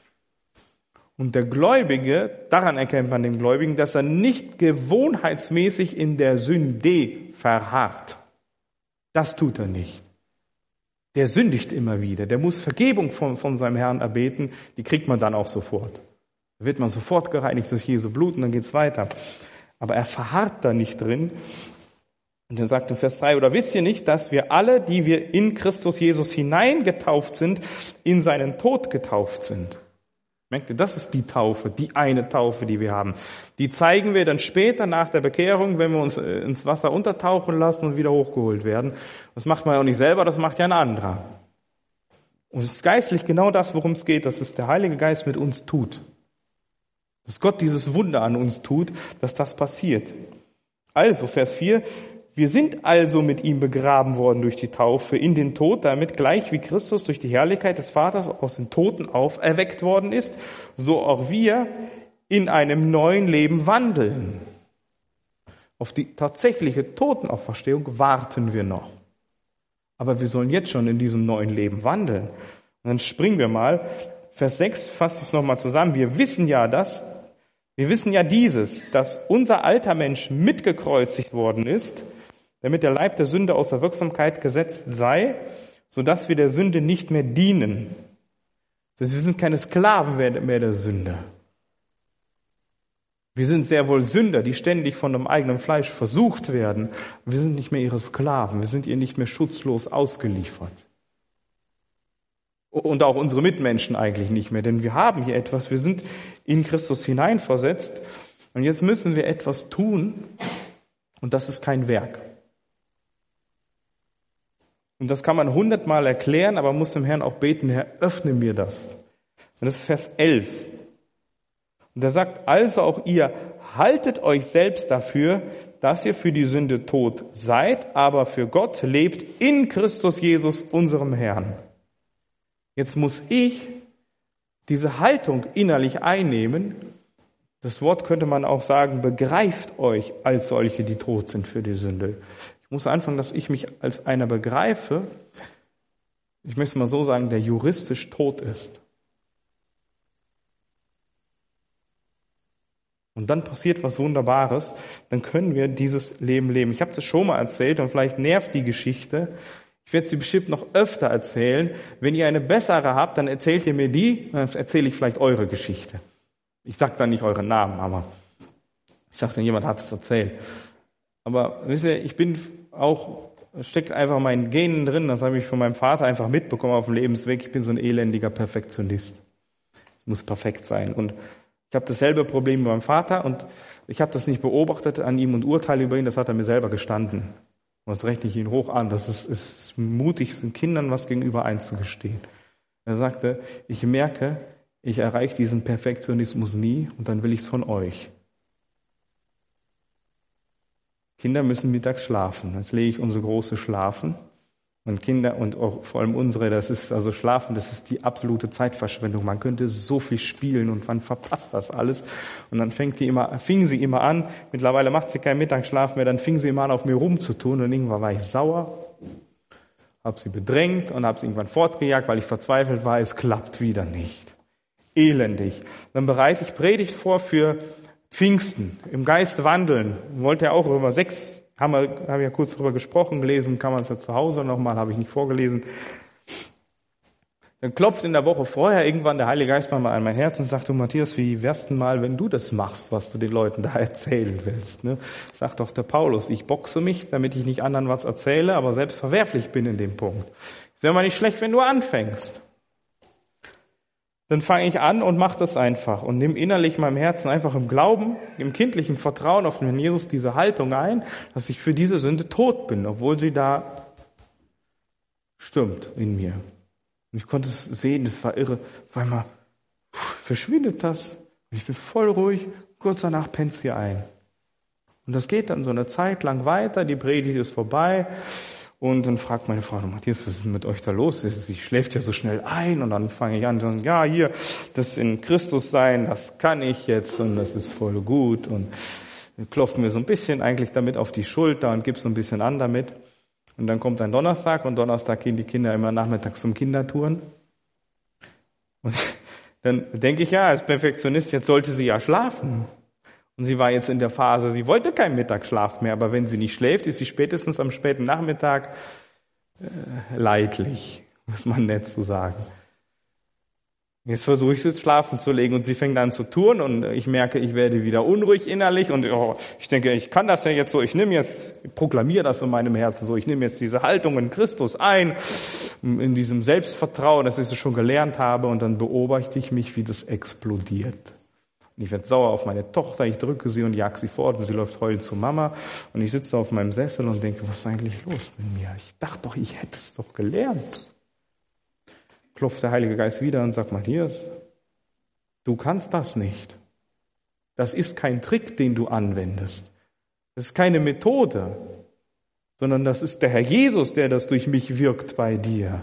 Und der Gläubige, daran erkennt man den Gläubigen, dass er nicht gewohnheitsmäßig in der Sünde verharrt. Das tut er nicht. Der sündigt immer wieder. Der muss Vergebung von seinem Herrn erbeten. Die kriegt man dann auch sofort. Da wird man sofort gereinigt durch Jesu Blut und dann geht's weiter. Aber er verharrt da nicht drin. Und dann sagt in Vers 3, oder wisst ihr nicht, dass wir alle, die wir in Christus Jesus hineingetauft sind, in seinen Tod getauft sind? Merkt ihr, das ist die Taufe, die eine Taufe, die wir haben. Die zeigen wir dann später nach der Bekehrung, wenn wir uns ins Wasser untertauchen lassen und wieder hochgeholt werden. Das macht man ja auch nicht selber, das macht ja ein anderer. Und es ist geistlich genau das, worum es geht, dass es der Heilige Geist mit uns tut. Dass Gott dieses Wunder an uns tut, dass das passiert. Also, Vers 4, wir sind also mit ihm begraben worden durch die Taufe in den Tod, damit gleich wie Christus durch die Herrlichkeit des Vaters aus den Toten auferweckt worden ist, so auch wir in einem neuen Leben wandeln. Auf die tatsächliche Totenauferstehung warten wir noch. Aber wir sollen jetzt schon in diesem neuen Leben wandeln. Und dann springen wir mal. Vers 6 fasst es nochmal zusammen. Wir wissen ja, dass Wir wissen ja dieses, dass unser alter Mensch mitgekreuzigt worden ist, damit der Leib der Sünde außer Wirksamkeit gesetzt sei, sodass wir der Sünde nicht mehr dienen. Das heißt, wir sind keine Sklaven mehr der Sünde. Wir sind sehr wohl Sünder, die ständig von dem eigenen Fleisch versucht werden. Wir sind nicht mehr ihre Sklaven, wir sind ihr nicht mehr schutzlos ausgeliefert. Und auch unsere Mitmenschen eigentlich nicht mehr, denn wir haben hier etwas, wir sind in Christus hineinversetzt und jetzt müssen wir etwas tun und das ist kein Werk. Und das kann man 100-mal erklären, aber man muss dem Herrn auch beten, Herr, öffne mir das. Und das ist Vers 11. Und er sagt, also auch ihr, haltet euch selbst dafür, dass ihr für die Sünde tot seid, aber für Gott lebt in Christus Jesus, unserem Herrn. Jetzt muss ich diese Haltung innerlich einnehmen. Das Wort könnte man auch sagen, begreift euch als solche, die tot sind für die Sünde. Ich muss anfangen, dass ich mich als einer begreife, ich möchte es mal so sagen, der juristisch tot ist. Und dann passiert was Wunderbares, dann können wir dieses Leben leben. Ich habe das schon mal erzählt und vielleicht nervt die Geschichte. Ich werde sie bestimmt noch öfter erzählen. Wenn ihr eine bessere habt, dann erzählt ihr mir die, dann erzähle ich vielleicht eure Geschichte. Ich sage dann nicht euren Namen, aber ich sage dann, jemand hat es erzählt. Aber wisst ihr, ich bin auch, steckt einfach in meinen Genen drin, das habe ich von meinem Vater einfach mitbekommen auf dem Lebensweg. Ich bin so ein elendiger Perfektionist. Ich muss perfekt sein. Und ich habe dasselbe Problem mit meinem Vater und ich habe das nicht beobachtet an ihm und urteile über ihn, das hat er mir selber gestanden. Und das rechne ich ihn hoch an. Das ist mutig, den Kindern was gegenüber einzugestehen. Er sagte, ich merke, ich erreiche diesen Perfektionismus nie und dann will ich es von euch. Kinder müssen mittags schlafen. Jetzt lege ich unsere Große schlafen. Und Kinder und auch vor allem unsere, das ist also Schlafen, das ist die absolute Zeitverschwendung. Man könnte so viel spielen und man verpasst das alles. Und dann fing sie immer an, mittlerweile macht sie keinen Mittagsschlaf mehr, dann fing sie immer an, auf mir rumzutun und irgendwann war ich sauer, habe sie bedrängt und habe sie irgendwann fortgejagt, weil ich verzweifelt war, es klappt wieder nicht. Elendig. Dann bereite ich Predigt vor für Pfingsten, im Geist wandeln. Wollte ja auch über 6 haben wir ja kurz drüber gesprochen, gelesen, kann man es ja zu Hause nochmal, habe ich nicht vorgelesen. Dann klopft in der Woche vorher irgendwann der Heilige Geist mal an mein Herz und sagt, du Matthias, wie wär's denn mal, wenn du das machst, was du den Leuten da erzählen willst? Ne? Sagt doch der Paulus, ich boxe mich, damit ich nicht anderen was erzähle, aber selbst verwerflich bin in dem Punkt. Es wäre mal nicht schlecht, wenn du anfängst. Dann fange ich an und mache das einfach und nehme innerlich in meinem Herzen einfach im Glauben, im kindlichen Vertrauen auf den Jesus diese Haltung ein, dass ich für diese Sünde tot bin, obwohl sie da stürmt in mir. Und ich konnte es sehen, das war irre, weil mal verschwindet das und ich bin voll ruhig, kurz danach pennt sie ein. Und das geht dann so eine Zeit lang weiter, die Predigt ist vorbei. Und dann fragt meine Frau, Matthias, was ist denn mit euch da los? Sie schläft ja so schnell ein. Und dann fange ich an zu sagen, ja, hier, das in Christus sein, das kann ich jetzt und das ist voll gut. Und klopft mir so ein bisschen eigentlich damit auf die Schulter und gibt so ein bisschen an damit. Und dann kommt ein Donnerstag und Donnerstag gehen die Kinder immer nachmittags zum Kindertouren. Und dann denke ich, ja, als Perfektionist, jetzt sollte sie ja schlafen. Und sie war jetzt in der Phase, sie wollte keinen Mittagsschlaf mehr, aber wenn sie nicht schläft, ist sie spätestens am späten Nachmittag leidlich, muss man nett so sagen. Jetzt versuche ich sie schlafen zu legen und sie fängt an zu turnen und ich merke, ich werde wieder unruhig innerlich und ich denke, ich kann das ja jetzt so, ich proklamiere das in meinem Herzen so, ich nehme jetzt diese Haltung in Christus ein, in diesem Selbstvertrauen, dass ich es schon gelernt habe und dann beobachte ich mich, wie das explodiert. Und ich werde sauer auf meine Tochter, ich drücke sie und jag sie fort und sie läuft heulend zu Mama und ich sitze auf meinem Sessel und denke, was ist eigentlich los mit mir? Ich dachte doch, ich hätte es doch gelernt. Klopft der Heilige Geist wieder und sagt, Matthias, du kannst das nicht. Das ist kein Trick, den du anwendest. Das ist keine Methode, sondern das ist der Herr Jesus, der das durch mich wirkt bei dir.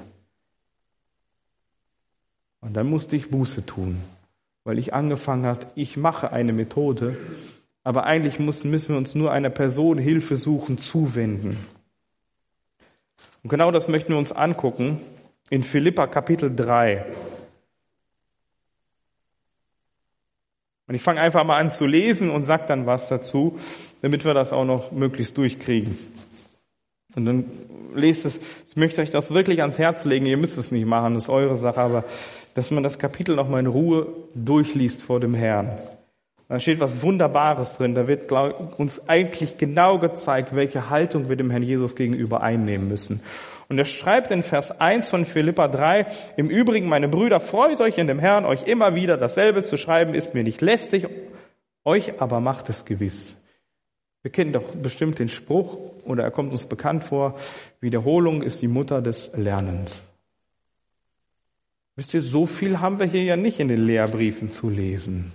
Und dann musste ich Buße tun. Weil ich angefangen habe, ich mache eine Methode, aber eigentlich müssen wir uns nur einer Person Hilfe suchen, zuwenden. Und genau das möchten wir uns angucken in Philipper Kapitel 3. Und ich fange einfach mal an zu lesen und sage dann was dazu, damit wir das auch noch möglichst durchkriegen. Und dann lest es, ich möchte euch das wirklich ans Herz legen, ihr müsst es nicht machen, das ist eure Sache, aber dass man das Kapitel noch mal in Ruhe durchliest vor dem Herrn. Da steht was Wunderbares drin, da wird uns eigentlich genau gezeigt, welche Haltung wir dem Herrn Jesus gegenüber einnehmen müssen. Und er schreibt in Vers 1 von Philipper 3, im Übrigen, meine Brüder, freut euch in dem Herrn, euch immer wieder dasselbe zu schreiben, ist mir nicht lästig, euch aber macht es gewiss. Wir kennen doch bestimmt den Spruch, oder er kommt uns bekannt vor, Wiederholung ist die Mutter des Lernens. Wisst ihr, so viel haben wir hier ja nicht in den Lehrbriefen zu lesen.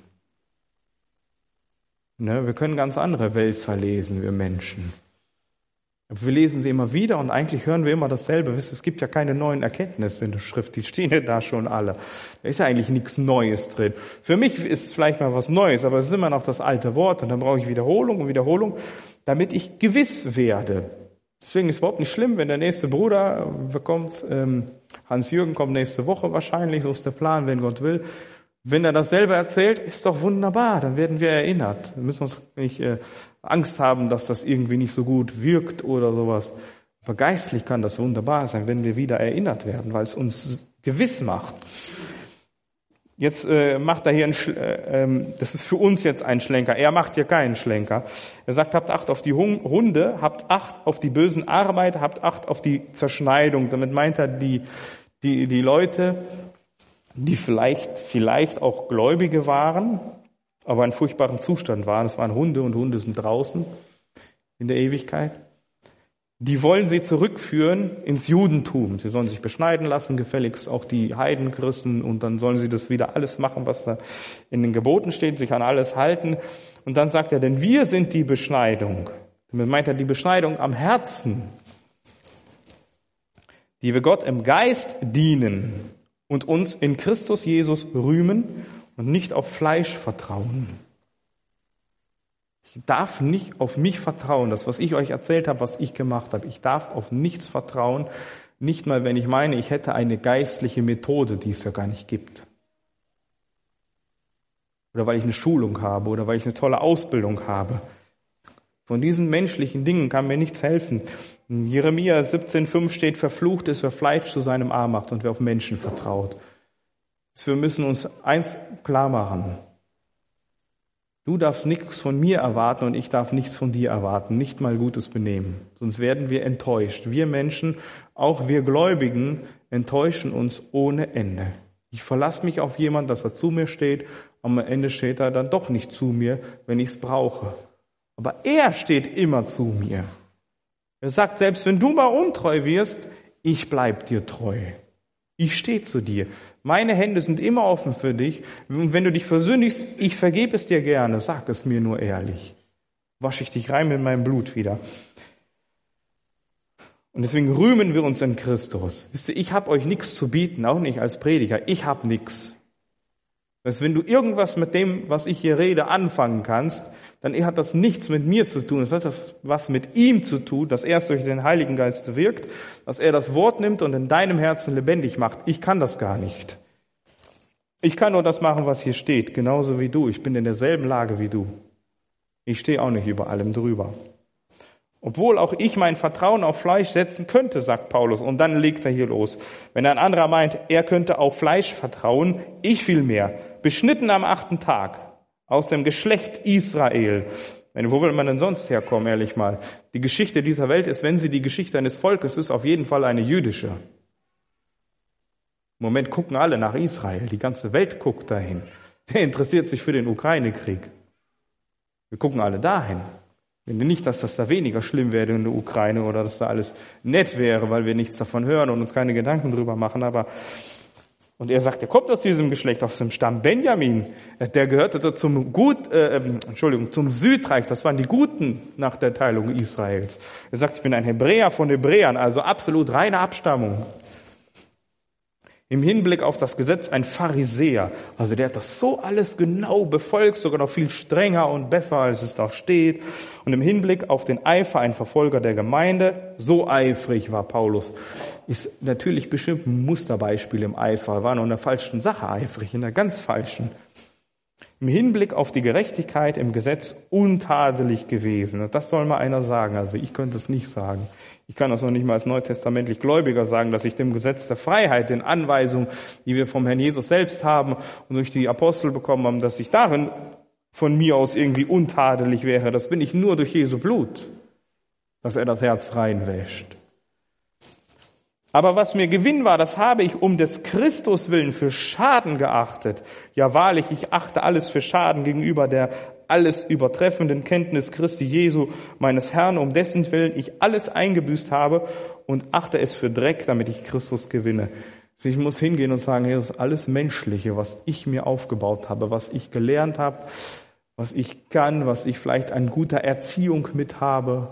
Ne, wir können ganz andere Wälzer lesen, wir Menschen. Aber wir lesen sie immer wieder und eigentlich hören wir immer dasselbe. Wisst ihr, es gibt ja keine neuen Erkenntnisse in der Schrift, die stehen ja da schon alle. Da ist ja eigentlich nichts Neues drin. Für mich ist es vielleicht mal was Neues, aber es ist immer noch das alte Wort und dann brauche ich Wiederholung und Wiederholung, damit ich gewiss werde. Deswegen ist es überhaupt nicht schlimm, wenn der nächste Bruder kommt, Hans-Jürgen kommt nächste Woche wahrscheinlich, so ist der Plan, wenn Gott will. Wenn er das selber erzählt, ist doch wunderbar, dann werden wir erinnert. Wir müssen uns nicht Angst haben, dass das irgendwie nicht so gut wirkt oder sowas. Aber geistlich kann das wunderbar sein, wenn wir wieder erinnert werden, weil es uns gewiss macht. Jetzt macht er hier das ist für uns jetzt ein Schlenker. Er macht hier keinen Schlenker. Er sagt, habt Acht auf die Hunde, habt Acht auf die bösen Arbeiter, habt Acht auf die Zerschneidung. Damit meint er die Leute, die vielleicht auch Gläubige waren, aber in furchtbaren Zustand waren. Es waren Hunde und Hunde sind draußen in der Ewigkeit. Die wollen sie zurückführen ins Judentum. Sie sollen sich beschneiden lassen, gefälligst auch die Heidenchristen, und dann sollen sie das wieder alles machen, was da in den Geboten steht, sich an alles halten. Und dann sagt er, denn wir sind die Beschneidung. Damit meint er die Beschneidung am Herzen, die wir Gott im Geist dienen und uns in Christus Jesus rühmen und nicht auf Fleisch vertrauen. Ich darf nicht auf mich vertrauen, das, was ich euch erzählt habe, was ich gemacht habe. Ich darf auf nichts vertrauen, nicht mal, wenn ich meine, ich hätte eine geistliche Methode, die es ja gar nicht gibt. Oder weil ich eine Schulung habe oder weil ich eine tolle Ausbildung habe. Von diesen menschlichen Dingen kann mir nichts helfen. In Jeremia 17,5 steht, verflucht ist, wer Fleisch zu seinem Arm macht und wer auf Menschen vertraut. Wir müssen uns eins klar machen. Du darfst nichts von mir erwarten und ich darf nichts von dir erwarten, nicht mal gutes Benehmen. Sonst werden wir enttäuscht. Wir Menschen, auch wir Gläubigen, enttäuschen uns ohne Ende. Ich verlasse mich auf jemanden, dass er zu mir steht, am Ende steht er dann doch nicht zu mir, wenn ich es brauche. Aber er steht immer zu mir. Er sagt, selbst wenn du mal untreu wirst, ich bleib dir treu. Ich stehe zu dir. Meine Hände sind immer offen für dich. Und wenn du dich versündigst, ich vergebe es dir gerne. Sag es mir nur ehrlich. Wasche ich dich rein mit meinem Blut wieder. Und deswegen rühmen wir uns in Christus. Wisst ihr, ich habe euch nichts zu bieten, auch nicht als Prediger. Ich habe nichts. Dass wenn du irgendwas mit dem, was ich hier rede, anfangen kannst, dann hat das nichts mit mir zu tun. Es hat das was mit ihm zu tun, dass er es durch den Heiligen Geist wirkt, dass er das Wort nimmt und in deinem Herzen lebendig macht. Ich kann das gar nicht. Ich kann nur das machen, was hier steht, genauso wie du. Ich bin in derselben Lage wie du. Ich stehe auch nicht über allem drüber. Obwohl auch ich mein Vertrauen auf Fleisch setzen könnte, sagt Paulus. Und dann legt er hier los. Wenn ein anderer meint, er könnte auf Fleisch vertrauen, ich vielmehr, beschnitten am 8. Tag, aus dem Geschlecht Israel. Wo will man denn sonst herkommen, ehrlich mal? Die Geschichte dieser Welt ist, wenn sie die Geschichte eines Volkes ist, auf jeden Fall eine jüdische. Im Moment gucken alle nach Israel. Die ganze Welt guckt dahin. Wer interessiert sich für den Ukraine-Krieg? Wir gucken alle dahin. Nicht, dass das da weniger schlimm wäre in der Ukraine oder dass da alles nett wäre, weil wir nichts davon hören und uns keine Gedanken drüber machen, aber und er sagt, er kommt aus diesem Geschlecht, aus dem Stamm Benjamin. Der gehörte zum Südreich. Das waren die Guten nach der Teilung Israels. Er sagt, ich bin ein Hebräer von Hebräern, also absolut reine Abstammung. Im Hinblick auf das Gesetz ein Pharisäer. Also der hat das so alles genau befolgt, sogar noch viel strenger und besser, als es da steht. Und im Hinblick auf den Eifer ein Verfolger der Gemeinde. So eifrig war Paulus. Ist natürlich bestimmt ein Musterbeispiel im Eifer. Er war nur in der falschen Sache eifrig, in der ganz falschen. im Hinblick auf die Gerechtigkeit im Gesetz untadelig gewesen. Und das soll mal einer sagen. Also ich könnte es nicht sagen. Ich kann das noch nicht mal als neutestamentlich Gläubiger sagen, dass ich dem Gesetz der Freiheit, den Anweisungen, die wir vom Herrn Jesus selbst haben und durch die Apostel bekommen haben, dass ich darin von mir aus irgendwie untadelig wäre. Das bin ich nur durch Jesu Blut, dass er das Herz reinwäscht. Aber was mir Gewinn war, das habe ich um des Christus willen für Schaden geachtet. Ja wahrlich, ich achte alles für Schaden gegenüber der alles übertreffenden Kenntnis Christi Jesu, meines Herrn, um dessen Willen ich alles eingebüßt habe und achte es für Dreck, damit ich Christus gewinne. Also ich muss hingehen und sagen, das ist alles Menschliche, was ich mir aufgebaut habe, was ich gelernt habe, was ich kann, was ich vielleicht an guter Erziehung mit habe,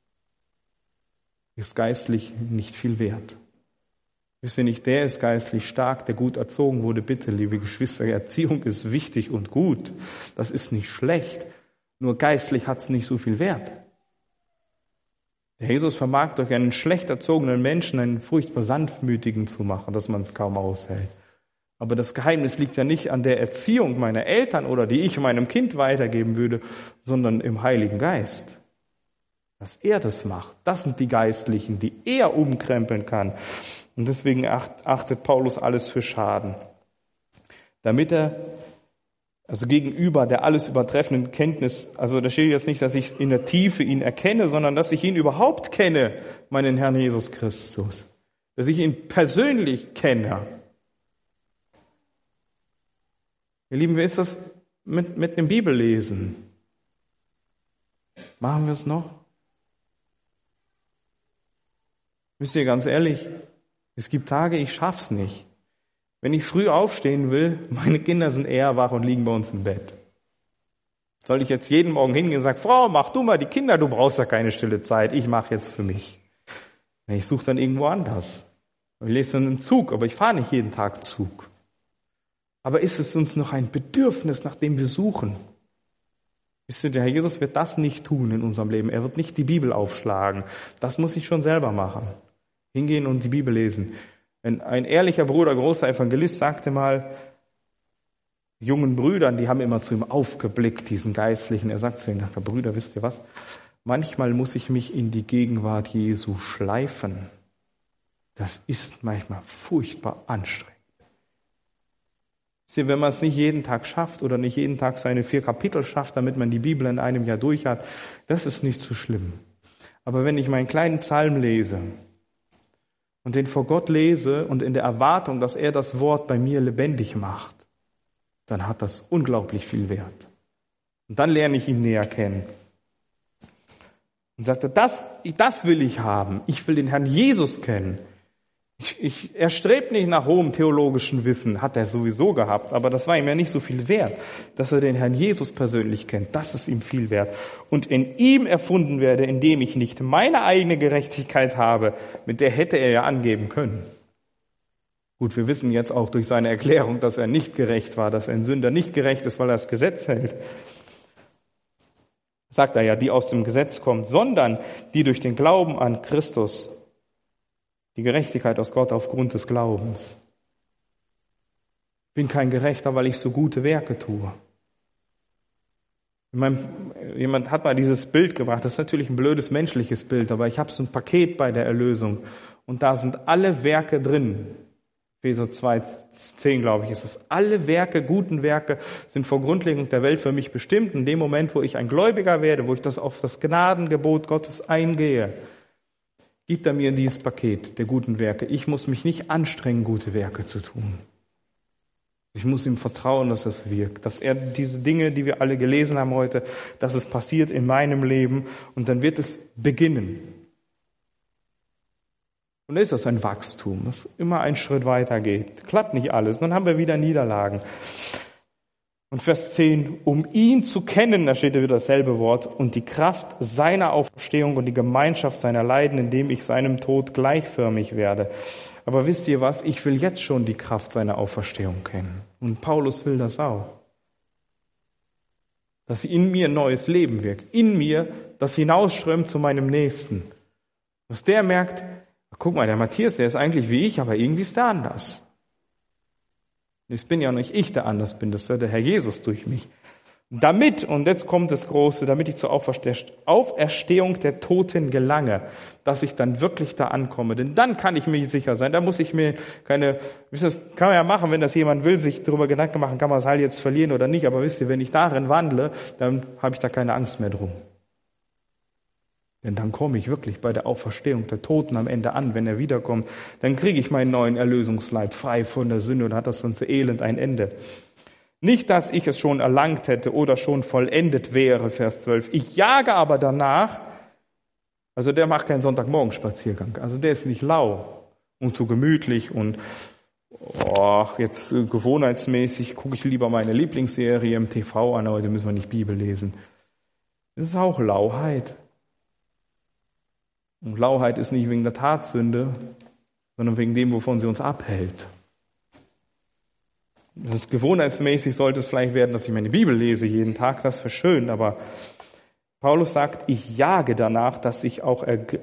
ist geistlich nicht viel wert. Wisst ihr nicht, der ist geistlich stark, der gut erzogen wurde. Bitte, liebe Geschwister, Erziehung ist wichtig und gut. Das ist nicht schlecht. Nur geistlich hat es nicht so viel Wert. Der Jesus vermag durch einen schlecht erzogenen Menschen einen furchtbar sanftmütigen zu machen, dass man es kaum aushält. Aber das Geheimnis liegt ja nicht an der Erziehung meiner Eltern oder die ich meinem Kind weitergeben würde, sondern im Heiligen Geist. Dass er das macht. Das sind die Geistlichen, die er umkrempeln kann. Und deswegen achtet Paulus alles für Schaden. Damit er, also gegenüber der alles übertreffenden Kenntnis, also da steht jetzt nicht, dass ich in der Tiefe ihn erkenne, sondern dass ich ihn überhaupt kenne, meinen Herrn Jesus Christus. Dass ich ihn persönlich kenne. Ihr Lieben, wie ist das mit dem Bibellesen? Machen wir es noch? Wisst ihr, ganz ehrlich, es gibt Tage, ich schaff's nicht. Wenn ich früh aufstehen will, meine Kinder sind eher wach und liegen bei uns im Bett. Soll ich jetzt jeden Morgen hingehen und sagen, Frau, mach du mal die Kinder, du brauchst ja keine stille Zeit, ich mache jetzt für mich. Ich suche dann irgendwo anders. Ich lese dann im Zug, aber ich fahre nicht jeden Tag Zug. Aber ist es uns noch ein Bedürfnis, nach dem wir suchen? Wisst ihr, der Herr Jesus wird das nicht tun in unserem Leben. Er wird nicht die Bibel aufschlagen. Das muss ich schon selber machen. Hingehen und die Bibel lesen. Ein ehrlicher Bruder, großer Evangelist, sagte mal, jungen Brüdern, die haben immer zu ihm aufgeblickt, diesen Geistlichen. Er sagt zu ihnen, Brüder, wisst ihr was? Manchmal muss ich mich in die Gegenwart Jesu schleifen. Das ist manchmal furchtbar anstrengend. Wisst ihr, wenn man es nicht jeden Tag schafft oder nicht jeden Tag seine 4 Kapitel schafft, damit man die Bibel in einem Jahr durch hat, das ist nicht so schlimm. Aber wenn ich meinen kleinen Psalm lese und den vor Gott lese und in der Erwartung, dass er das Wort bei mir lebendig macht, dann hat das unglaublich viel Wert. Und dann lerne ich ihn näher kennen. Und sagte, das will ich haben. Ich will den Herrn Jesus kennen. Er strebt nicht nach hohem theologischen Wissen, hat er sowieso gehabt, aber das war ihm ja nicht so viel wert, dass er den Herrn Jesus persönlich kennt. Das ist ihm viel wert. Und in ihm erfunden werde, indem ich nicht meine eigene Gerechtigkeit habe, mit der hätte er ja angeben können. Gut, wir wissen jetzt auch durch seine Erklärung, dass er nicht gerecht war, dass ein Sünder nicht gerecht ist, weil er das Gesetz hält. Sagt er ja, die aus dem Gesetz kommt, sondern die durch den Glauben an Christus, die Gerechtigkeit aus Gott aufgrund des Glaubens. Ich bin kein Gerechter, weil ich so gute Werke tue. Jemand hat mal dieses Bild gebracht, das ist natürlich ein blödes menschliches Bild, aber ich habe so ein Paket bei der Erlösung und da sind alle Werke drin. Epheser 2,10, glaube ich, ist es. Alle Werke, guten Werke, sind vor Grundlegung der Welt für mich bestimmt. In dem Moment, wo ich ein Gläubiger werde, wo ich auf das Gnadengebot Gottes eingehe, gibt er mir dieses Paket der guten Werke. Ich muss mich nicht anstrengen, gute Werke zu tun. Ich muss ihm vertrauen, dass es wirkt, dass er diese Dinge, die wir alle gelesen haben heute, dass es passiert in meinem Leben und dann wird es beginnen. Und dann ist das ein Wachstum, das immer einen Schritt weiter geht. Klappt nicht alles, dann haben wir wieder Niederlagen. Und Vers 10, um ihn zu kennen, da steht ja wieder dasselbe Wort, und die Kraft seiner Auferstehung und die Gemeinschaft seiner Leiden, indem ich seinem Tod gleichförmig werde. Aber wisst ihr was, ich will jetzt schon die Kraft seiner Auferstehung kennen. Und Paulus will das auch. Dass in mir ein neues Leben wirkt, in mir das hinausströmt zu meinem Nächsten. Dass der merkt, guck mal, der Matthias, der ist eigentlich wie ich, aber irgendwie ist der anders. Es bin ja nicht ich, der anders bin, das ist ja der Herr Jesus durch mich. Damit, und jetzt kommt das Große, damit ich zur Auferstehung der Toten gelange, dass ich dann wirklich da ankomme. Denn dann kann ich mir sicher sein, da muss ich mir das kann man ja machen, wenn das jemand will, sich darüber Gedanken machen, kann man das Heil jetzt verlieren oder nicht. Aber wisst ihr, wenn ich darin wandle, dann habe ich da keine Angst mehr drum. Denn dann komme ich wirklich bei der Auferstehung der Toten am Ende an, wenn er wiederkommt. Dann kriege ich meinen neuen Erlösungsleib frei von der Sünde und hat das ganze Elend ein Ende. Nicht, dass ich es schon erlangt hätte oder schon vollendet wäre, Vers 12. Ich jage aber danach, also der macht keinen Sonntagmorgenspaziergang, also der ist nicht lau und so gemütlich und jetzt gewohnheitsmäßig gucke ich lieber meine Lieblingsserie im TV an, heute müssen wir nicht Bibel lesen. Das ist auch Lauheit. Und Lauheit ist nicht wegen der Tatsünde, sondern wegen dem, wovon sie uns abhält. Das gewohnheitsmäßig sollte es vielleicht werden, dass ich meine Bibel lese jeden Tag, das wäre schön, aber Paulus sagt, ich jage danach, dass ich auch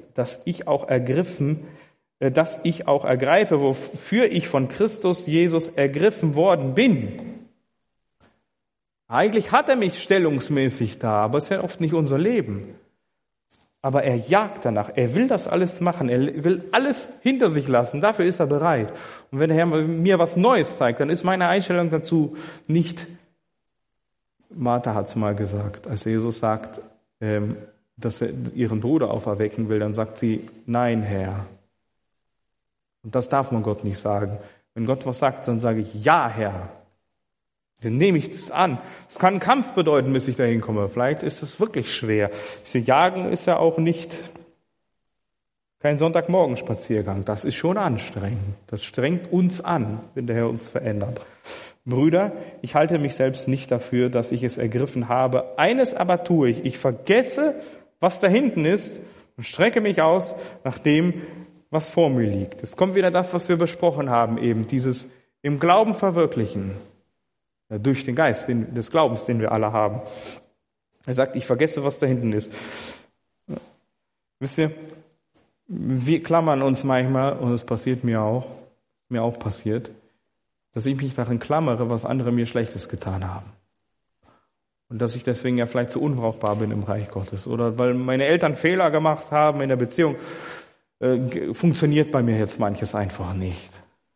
ergreife, wofür ich von Christus Jesus ergriffen worden bin. Eigentlich hat er mich stellungsmäßig da, aber es ist ja oft nicht unser Leben. Aber er jagt danach, er will das alles machen, er will alles hinter sich lassen, dafür ist er bereit. Und wenn der Herr mir was Neues zeigt, dann ist meine Einstellung dazu nicht, Martha hat es mal gesagt, als Jesus sagt, dass er ihren Bruder auferwecken will, dann sagt sie, nein, Herr. Und das darf man Gott nicht sagen. Wenn Gott was sagt, dann sage ich, ja, Herr. Dann nehme ich das an. Es kann einen Kampf bedeuten, bis ich dahin komme. Vielleicht ist es wirklich schwer. Jagen ist ja auch nicht kein Sonntagmorgenspaziergang. Das ist schon anstrengend. Das strengt uns an, wenn der Herr uns verändert. Brüder, ich halte mich selbst nicht dafür, dass ich es ergriffen habe. Eines aber tue ich. Ich vergesse, was da hinten ist und strecke mich aus nach dem, was vor mir liegt. Es kommt wieder das, was wir besprochen haben, eben dieses im Glauben verwirklichen. Durch den Geist des Glaubens, den wir alle haben. Er sagt, ich vergesse, was da hinten ist. Wisst ihr, wir klammern uns manchmal, und es passiert mir auch passiert, dass ich mich darin klammere, was andere mir Schlechtes getan haben. Und dass ich deswegen ja vielleicht so unbrauchbar bin im Reich Gottes. Oder weil meine Eltern Fehler gemacht haben in der Beziehung, funktioniert bei mir jetzt manches einfach nicht.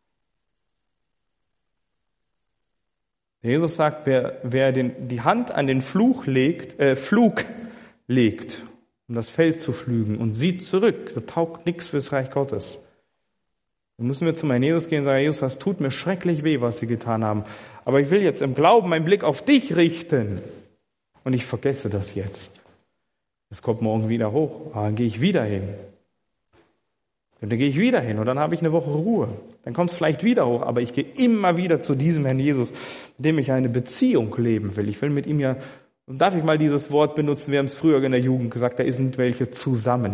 Jesus sagt, wer die Hand an den Flug legt, um das Feld zu pflügen und sieht zurück, das taugt nichts fürs Reich Gottes. Dann müssen wir zum Herrn Jesus gehen und sagen, Jesus, das tut mir schrecklich weh, was Sie getan haben. Aber ich will jetzt im Glauben meinen Blick auf dich richten. Und ich vergesse das jetzt. Es kommt morgen wieder hoch, aber dann gehe ich wieder hin. Und dann gehe ich wieder hin und dann habe ich eine Woche Ruhe. Dann kommt es vielleicht wieder hoch, aber ich gehe immer wieder zu diesem Herrn Jesus, mit dem ich eine Beziehung leben will. Ich will mit ihm und darf ich mal dieses Wort benutzen, wir haben es früher in der Jugend gesagt, da sind welche zusammen.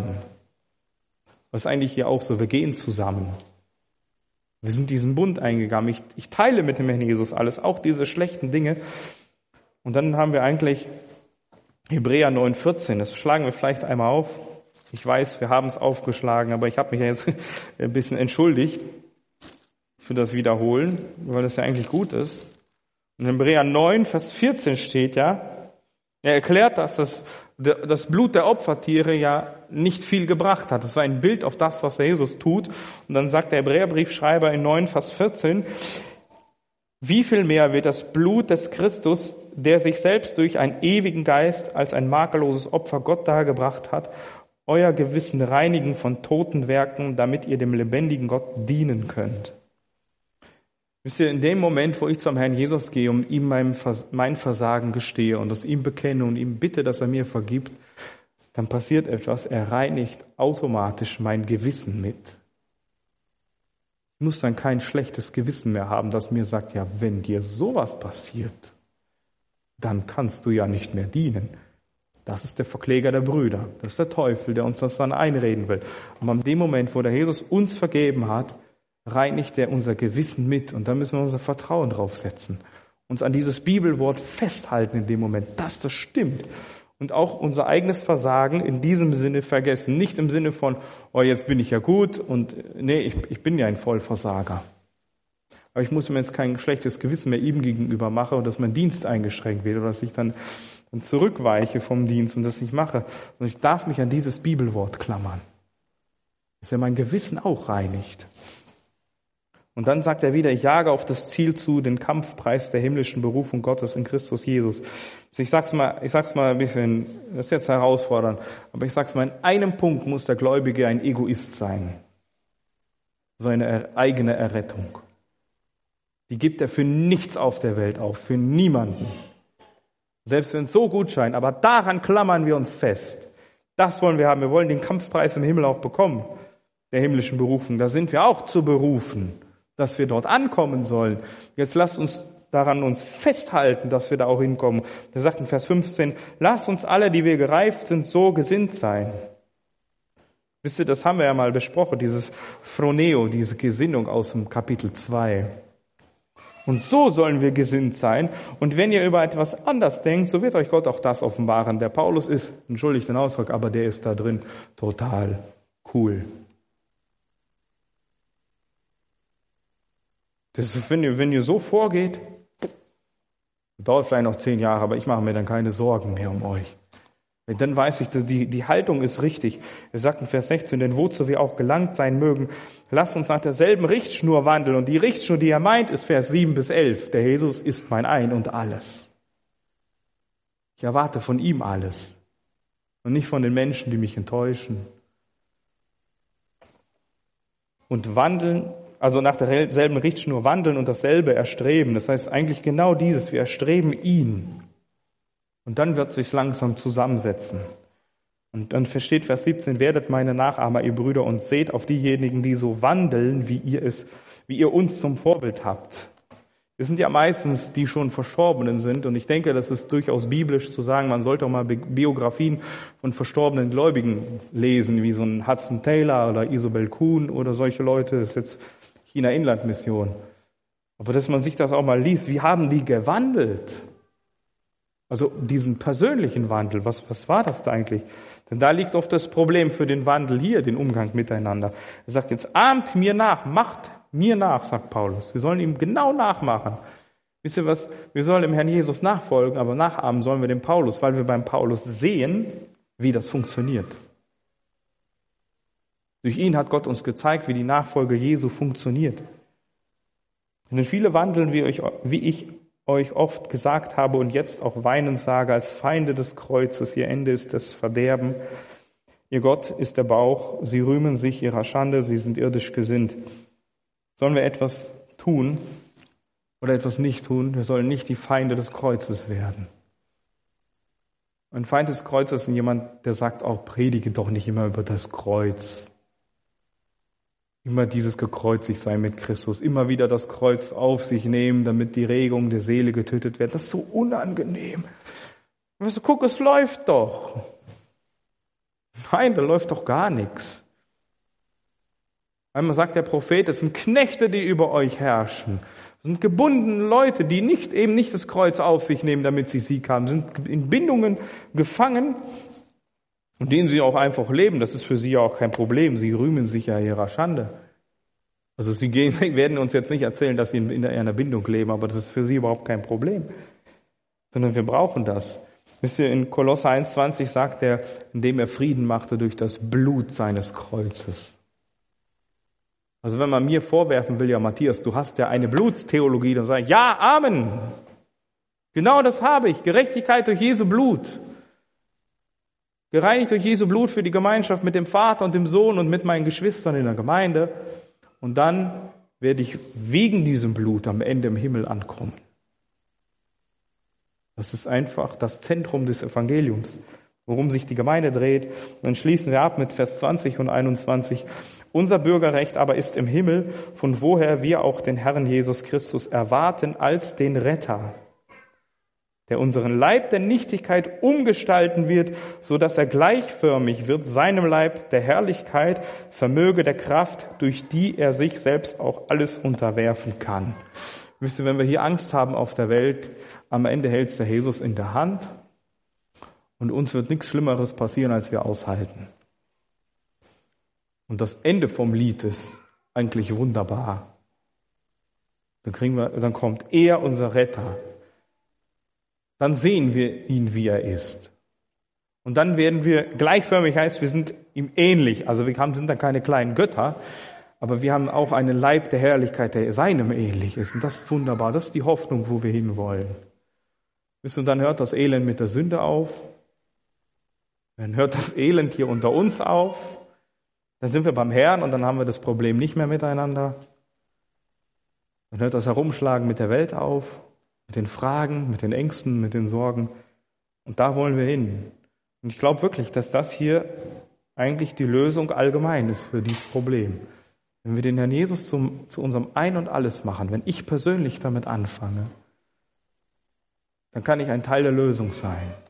Das ist eigentlich hier auch so, wir gehen zusammen. Wir sind diesen Bund eingegangen. Ich teile mit dem Herrn Jesus alles, auch diese schlechten Dinge. Und dann haben wir eigentlich Hebräer 9,14, das schlagen wir vielleicht einmal auf. Ich weiß, wir haben es aufgeschlagen, aber ich habe mich ja jetzt ein bisschen entschuldigt für das Wiederholen, weil das ja eigentlich gut ist. In Hebräer 9, Vers 14 steht ja, er erklärt, dass das Blut der Opfertiere ja nicht viel gebracht hat. Das war ein Bild auf das, was der Jesus tut. Und dann sagt der Hebräerbriefschreiber in 9, Vers 14, wie viel mehr wird das Blut des Christus, der sich selbst durch einen ewigen Geist als ein makelloses Opfer Gott dargebracht hat, euer Gewissen reinigen von toten Werken, damit ihr dem lebendigen Gott dienen könnt. Wisst ihr, in dem Moment, wo ich zum Herrn Jesus gehe und ihm mein Versagen gestehe und es ihm bekenne und ihm bitte, dass er mir vergibt, dann passiert etwas, er reinigt automatisch mein Gewissen mit. Ich muss dann kein schlechtes Gewissen mehr haben, das mir sagt, ja, wenn dir sowas passiert, dann kannst du ja nicht mehr dienen. Das ist der Verkläger der Brüder. Das ist der Teufel, der uns das dann einreden will. Aber in dem Moment, wo der Jesus uns vergeben hat, reinigt er unser Gewissen mit. Und da müssen wir unser Vertrauen drauf setzen. Uns an dieses Bibelwort festhalten in dem Moment, dass das stimmt. Und auch unser eigenes Versagen in diesem Sinne vergessen. Nicht im Sinne von, oh, jetzt bin ich ja gut und nee, ich bin ja ein Vollversager. Aber ich muss mir jetzt kein schlechtes Gewissen mehr ihm gegenüber machen und dass mein Dienst eingeschränkt wird oder dass ich dann zurückweiche vom Dienst und das nicht mache. Sondern ich darf mich an dieses Bibelwort klammern. Dass er mein Gewissen auch reinigt. Und dann sagt er wieder, ich jage auf das Ziel zu, den Kampfpreis der himmlischen Berufung Gottes in Christus Jesus. Also ich sag's mal ein bisschen, das ist jetzt herausfordernd, aber ich sag's mal, in einem Punkt muss der Gläubige ein Egoist sein. Seine eigene Errettung. Die gibt er für nichts auf der Welt auf, für niemanden. Selbst wenn es so gut scheint, aber daran klammern wir uns fest. Das wollen wir haben. Wir wollen den Kampfpreis im Himmel auch bekommen, der himmlischen Berufung. Da sind wir auch zu berufen, dass wir dort ankommen sollen. Jetzt lasst uns daran uns festhalten, dass wir da auch hinkommen. Der sagt in Vers 15, lasst uns alle, die wir gereift sind, so gesinnt sein. Wisst ihr, das haben wir ja mal besprochen, dieses Phroneo, diese Gesinnung aus dem Kapitel 2. Und so sollen wir gesinnt sein. Und wenn ihr über etwas anders denkt, so wird euch Gott auch das offenbaren. Der Paulus ist, entschuldigt den Ausdruck, aber der ist da drin total cool. Das ist, wenn ihr so vorgeht, dauert vielleicht noch 10 Jahre, aber ich mache mir dann keine Sorgen mehr um euch. Dann weiß ich, dass die Haltung ist richtig. Er sagt in Vers 16, denn wozu wir auch gelangt sein mögen, lasst uns nach derselben Richtschnur wandeln. Und die Richtschnur, die er meint, ist Vers 7 bis 11. Der Jesus ist mein Ein und Alles. Ich erwarte von ihm alles. Und nicht von den Menschen, die mich enttäuschen. Und wandeln, also nach derselben Richtschnur wandeln und dasselbe erstreben. Das heißt eigentlich genau dieses, wir erstreben ihn. Und dann wird es sich langsam zusammensetzen. Und dann versteht Vers 17, werdet meine Nachahmer, ihr Brüder, und seht auf diejenigen, die so wandeln, wie ihr uns zum Vorbild habt. Wir sind ja meistens die schon Verstorbenen sind. Und ich denke, das ist durchaus biblisch zu sagen, man sollte auch mal Biografien von verstorbenen Gläubigen lesen, wie so ein Hudson Taylor oder Isobel Kuhn oder solche Leute. Das ist jetzt China-Inland-Mission. Aber dass man sich das auch mal liest, wie haben die gewandelt? Also diesen persönlichen Wandel, was war das da eigentlich? Denn da liegt oft das Problem für den Wandel hier, den Umgang miteinander. Er sagt jetzt, ahmt mir nach, macht mir nach, sagt Paulus. Wir sollen ihm genau nachmachen. Wisst ihr was? Wir sollen dem Herrn Jesus nachfolgen, aber nachahmen sollen wir dem Paulus, weil wir beim Paulus sehen, wie das funktioniert. Durch ihn hat Gott uns gezeigt, wie die Nachfolge Jesu funktioniert. Denn viele wandeln, wie ich euch oft gesagt habe und jetzt auch weinend sage, als Feinde des Kreuzes, ihr Ende ist das Verderben. Ihr Gott ist der Bauch, sie rühmen sich ihrer Schande, sie sind irdisch gesinnt. Sollen wir etwas tun oder etwas nicht tun? Wir sollen nicht die Feinde des Kreuzes werden. Ein Feind des Kreuzes ist jemand, der sagt auch, predige doch nicht immer über das Kreuz. Immer dieses gekreuzigt sein mit Christus, immer wieder das Kreuz auf sich nehmen, damit die Regung der Seele getötet wird. Das ist so unangenehm. Weißt du, guck, es läuft doch. Nein, da läuft doch gar nichts. Einmal sagt der Prophet, es sind Knechte, die über euch herrschen. Es sind gebundene Leute, die eben nicht das Kreuz auf sich nehmen, damit sie Sieg haben, sind in Bindungen gefangen, und denen sie auch einfach leben. Das ist für sie ja auch kein Problem. Sie rühmen sich ja ihrer Schande. Also sie werden uns jetzt nicht erzählen, dass sie in einer Bindung leben, aber das ist für sie überhaupt kein Problem. Sondern wir brauchen das. Wisst ihr, in Kolosser 1,20 sagt er, indem er Frieden machte durch das Blut seines Kreuzes. Also wenn man mir vorwerfen will, ja Matthias, du hast ja eine Blutstheologie, dann sage ich, ja, Amen. Genau das habe ich. Gerechtigkeit durch Jesu Blut. Gereinigt durch Jesu Blut für die Gemeinschaft mit dem Vater und dem Sohn und mit meinen Geschwistern in der Gemeinde. Und dann werde ich wegen diesem Blut am Ende im Himmel ankommen. Das ist einfach das Zentrum des Evangeliums, worum sich die Gemeinde dreht. Und dann schließen wir ab mit Vers 20 und 21. Unser Bürgerrecht aber ist im Himmel, von woher wir auch den Herrn Jesus Christus erwarten als den Retter, der unseren Leib der Nichtigkeit umgestalten wird, so dass er gleichförmig wird seinem Leib der Herrlichkeit, vermöge der Kraft, durch die er sich selbst auch alles unterwerfen kann. Wisst ihr, wenn wir hier Angst haben auf der Welt, am Ende hält es der Jesus in der Hand und uns wird nichts Schlimmeres passieren, als wir aushalten. Und das Ende vom Lied ist eigentlich wunderbar. dann kommt er, unser Retter. Dann sehen wir ihn, wie er ist. Und dann werden wir gleichförmig, heißt, wir sind ihm ähnlich. Also wir sind dann keine kleinen Götter, aber wir haben auch einen Leib der Herrlichkeit, der seinem ähnlich ist. Und das ist wunderbar. Das ist die Hoffnung, wo wir hinwollen. Und dann hört das Elend mit der Sünde auf. Dann hört das Elend hier unter uns auf. Dann sind wir beim Herrn und dann haben wir das Problem nicht mehr miteinander. Dann hört das Herumschlagen mit der Welt auf, mit den Fragen, mit den Ängsten, mit den Sorgen. Und da wollen wir hin. Und ich glaube wirklich, dass das hier eigentlich die Lösung allgemein ist für dieses Problem. Wenn wir den Herrn Jesus zu unserem Ein und Alles machen, wenn ich persönlich damit anfange, dann kann ich ein Teil der Lösung sein.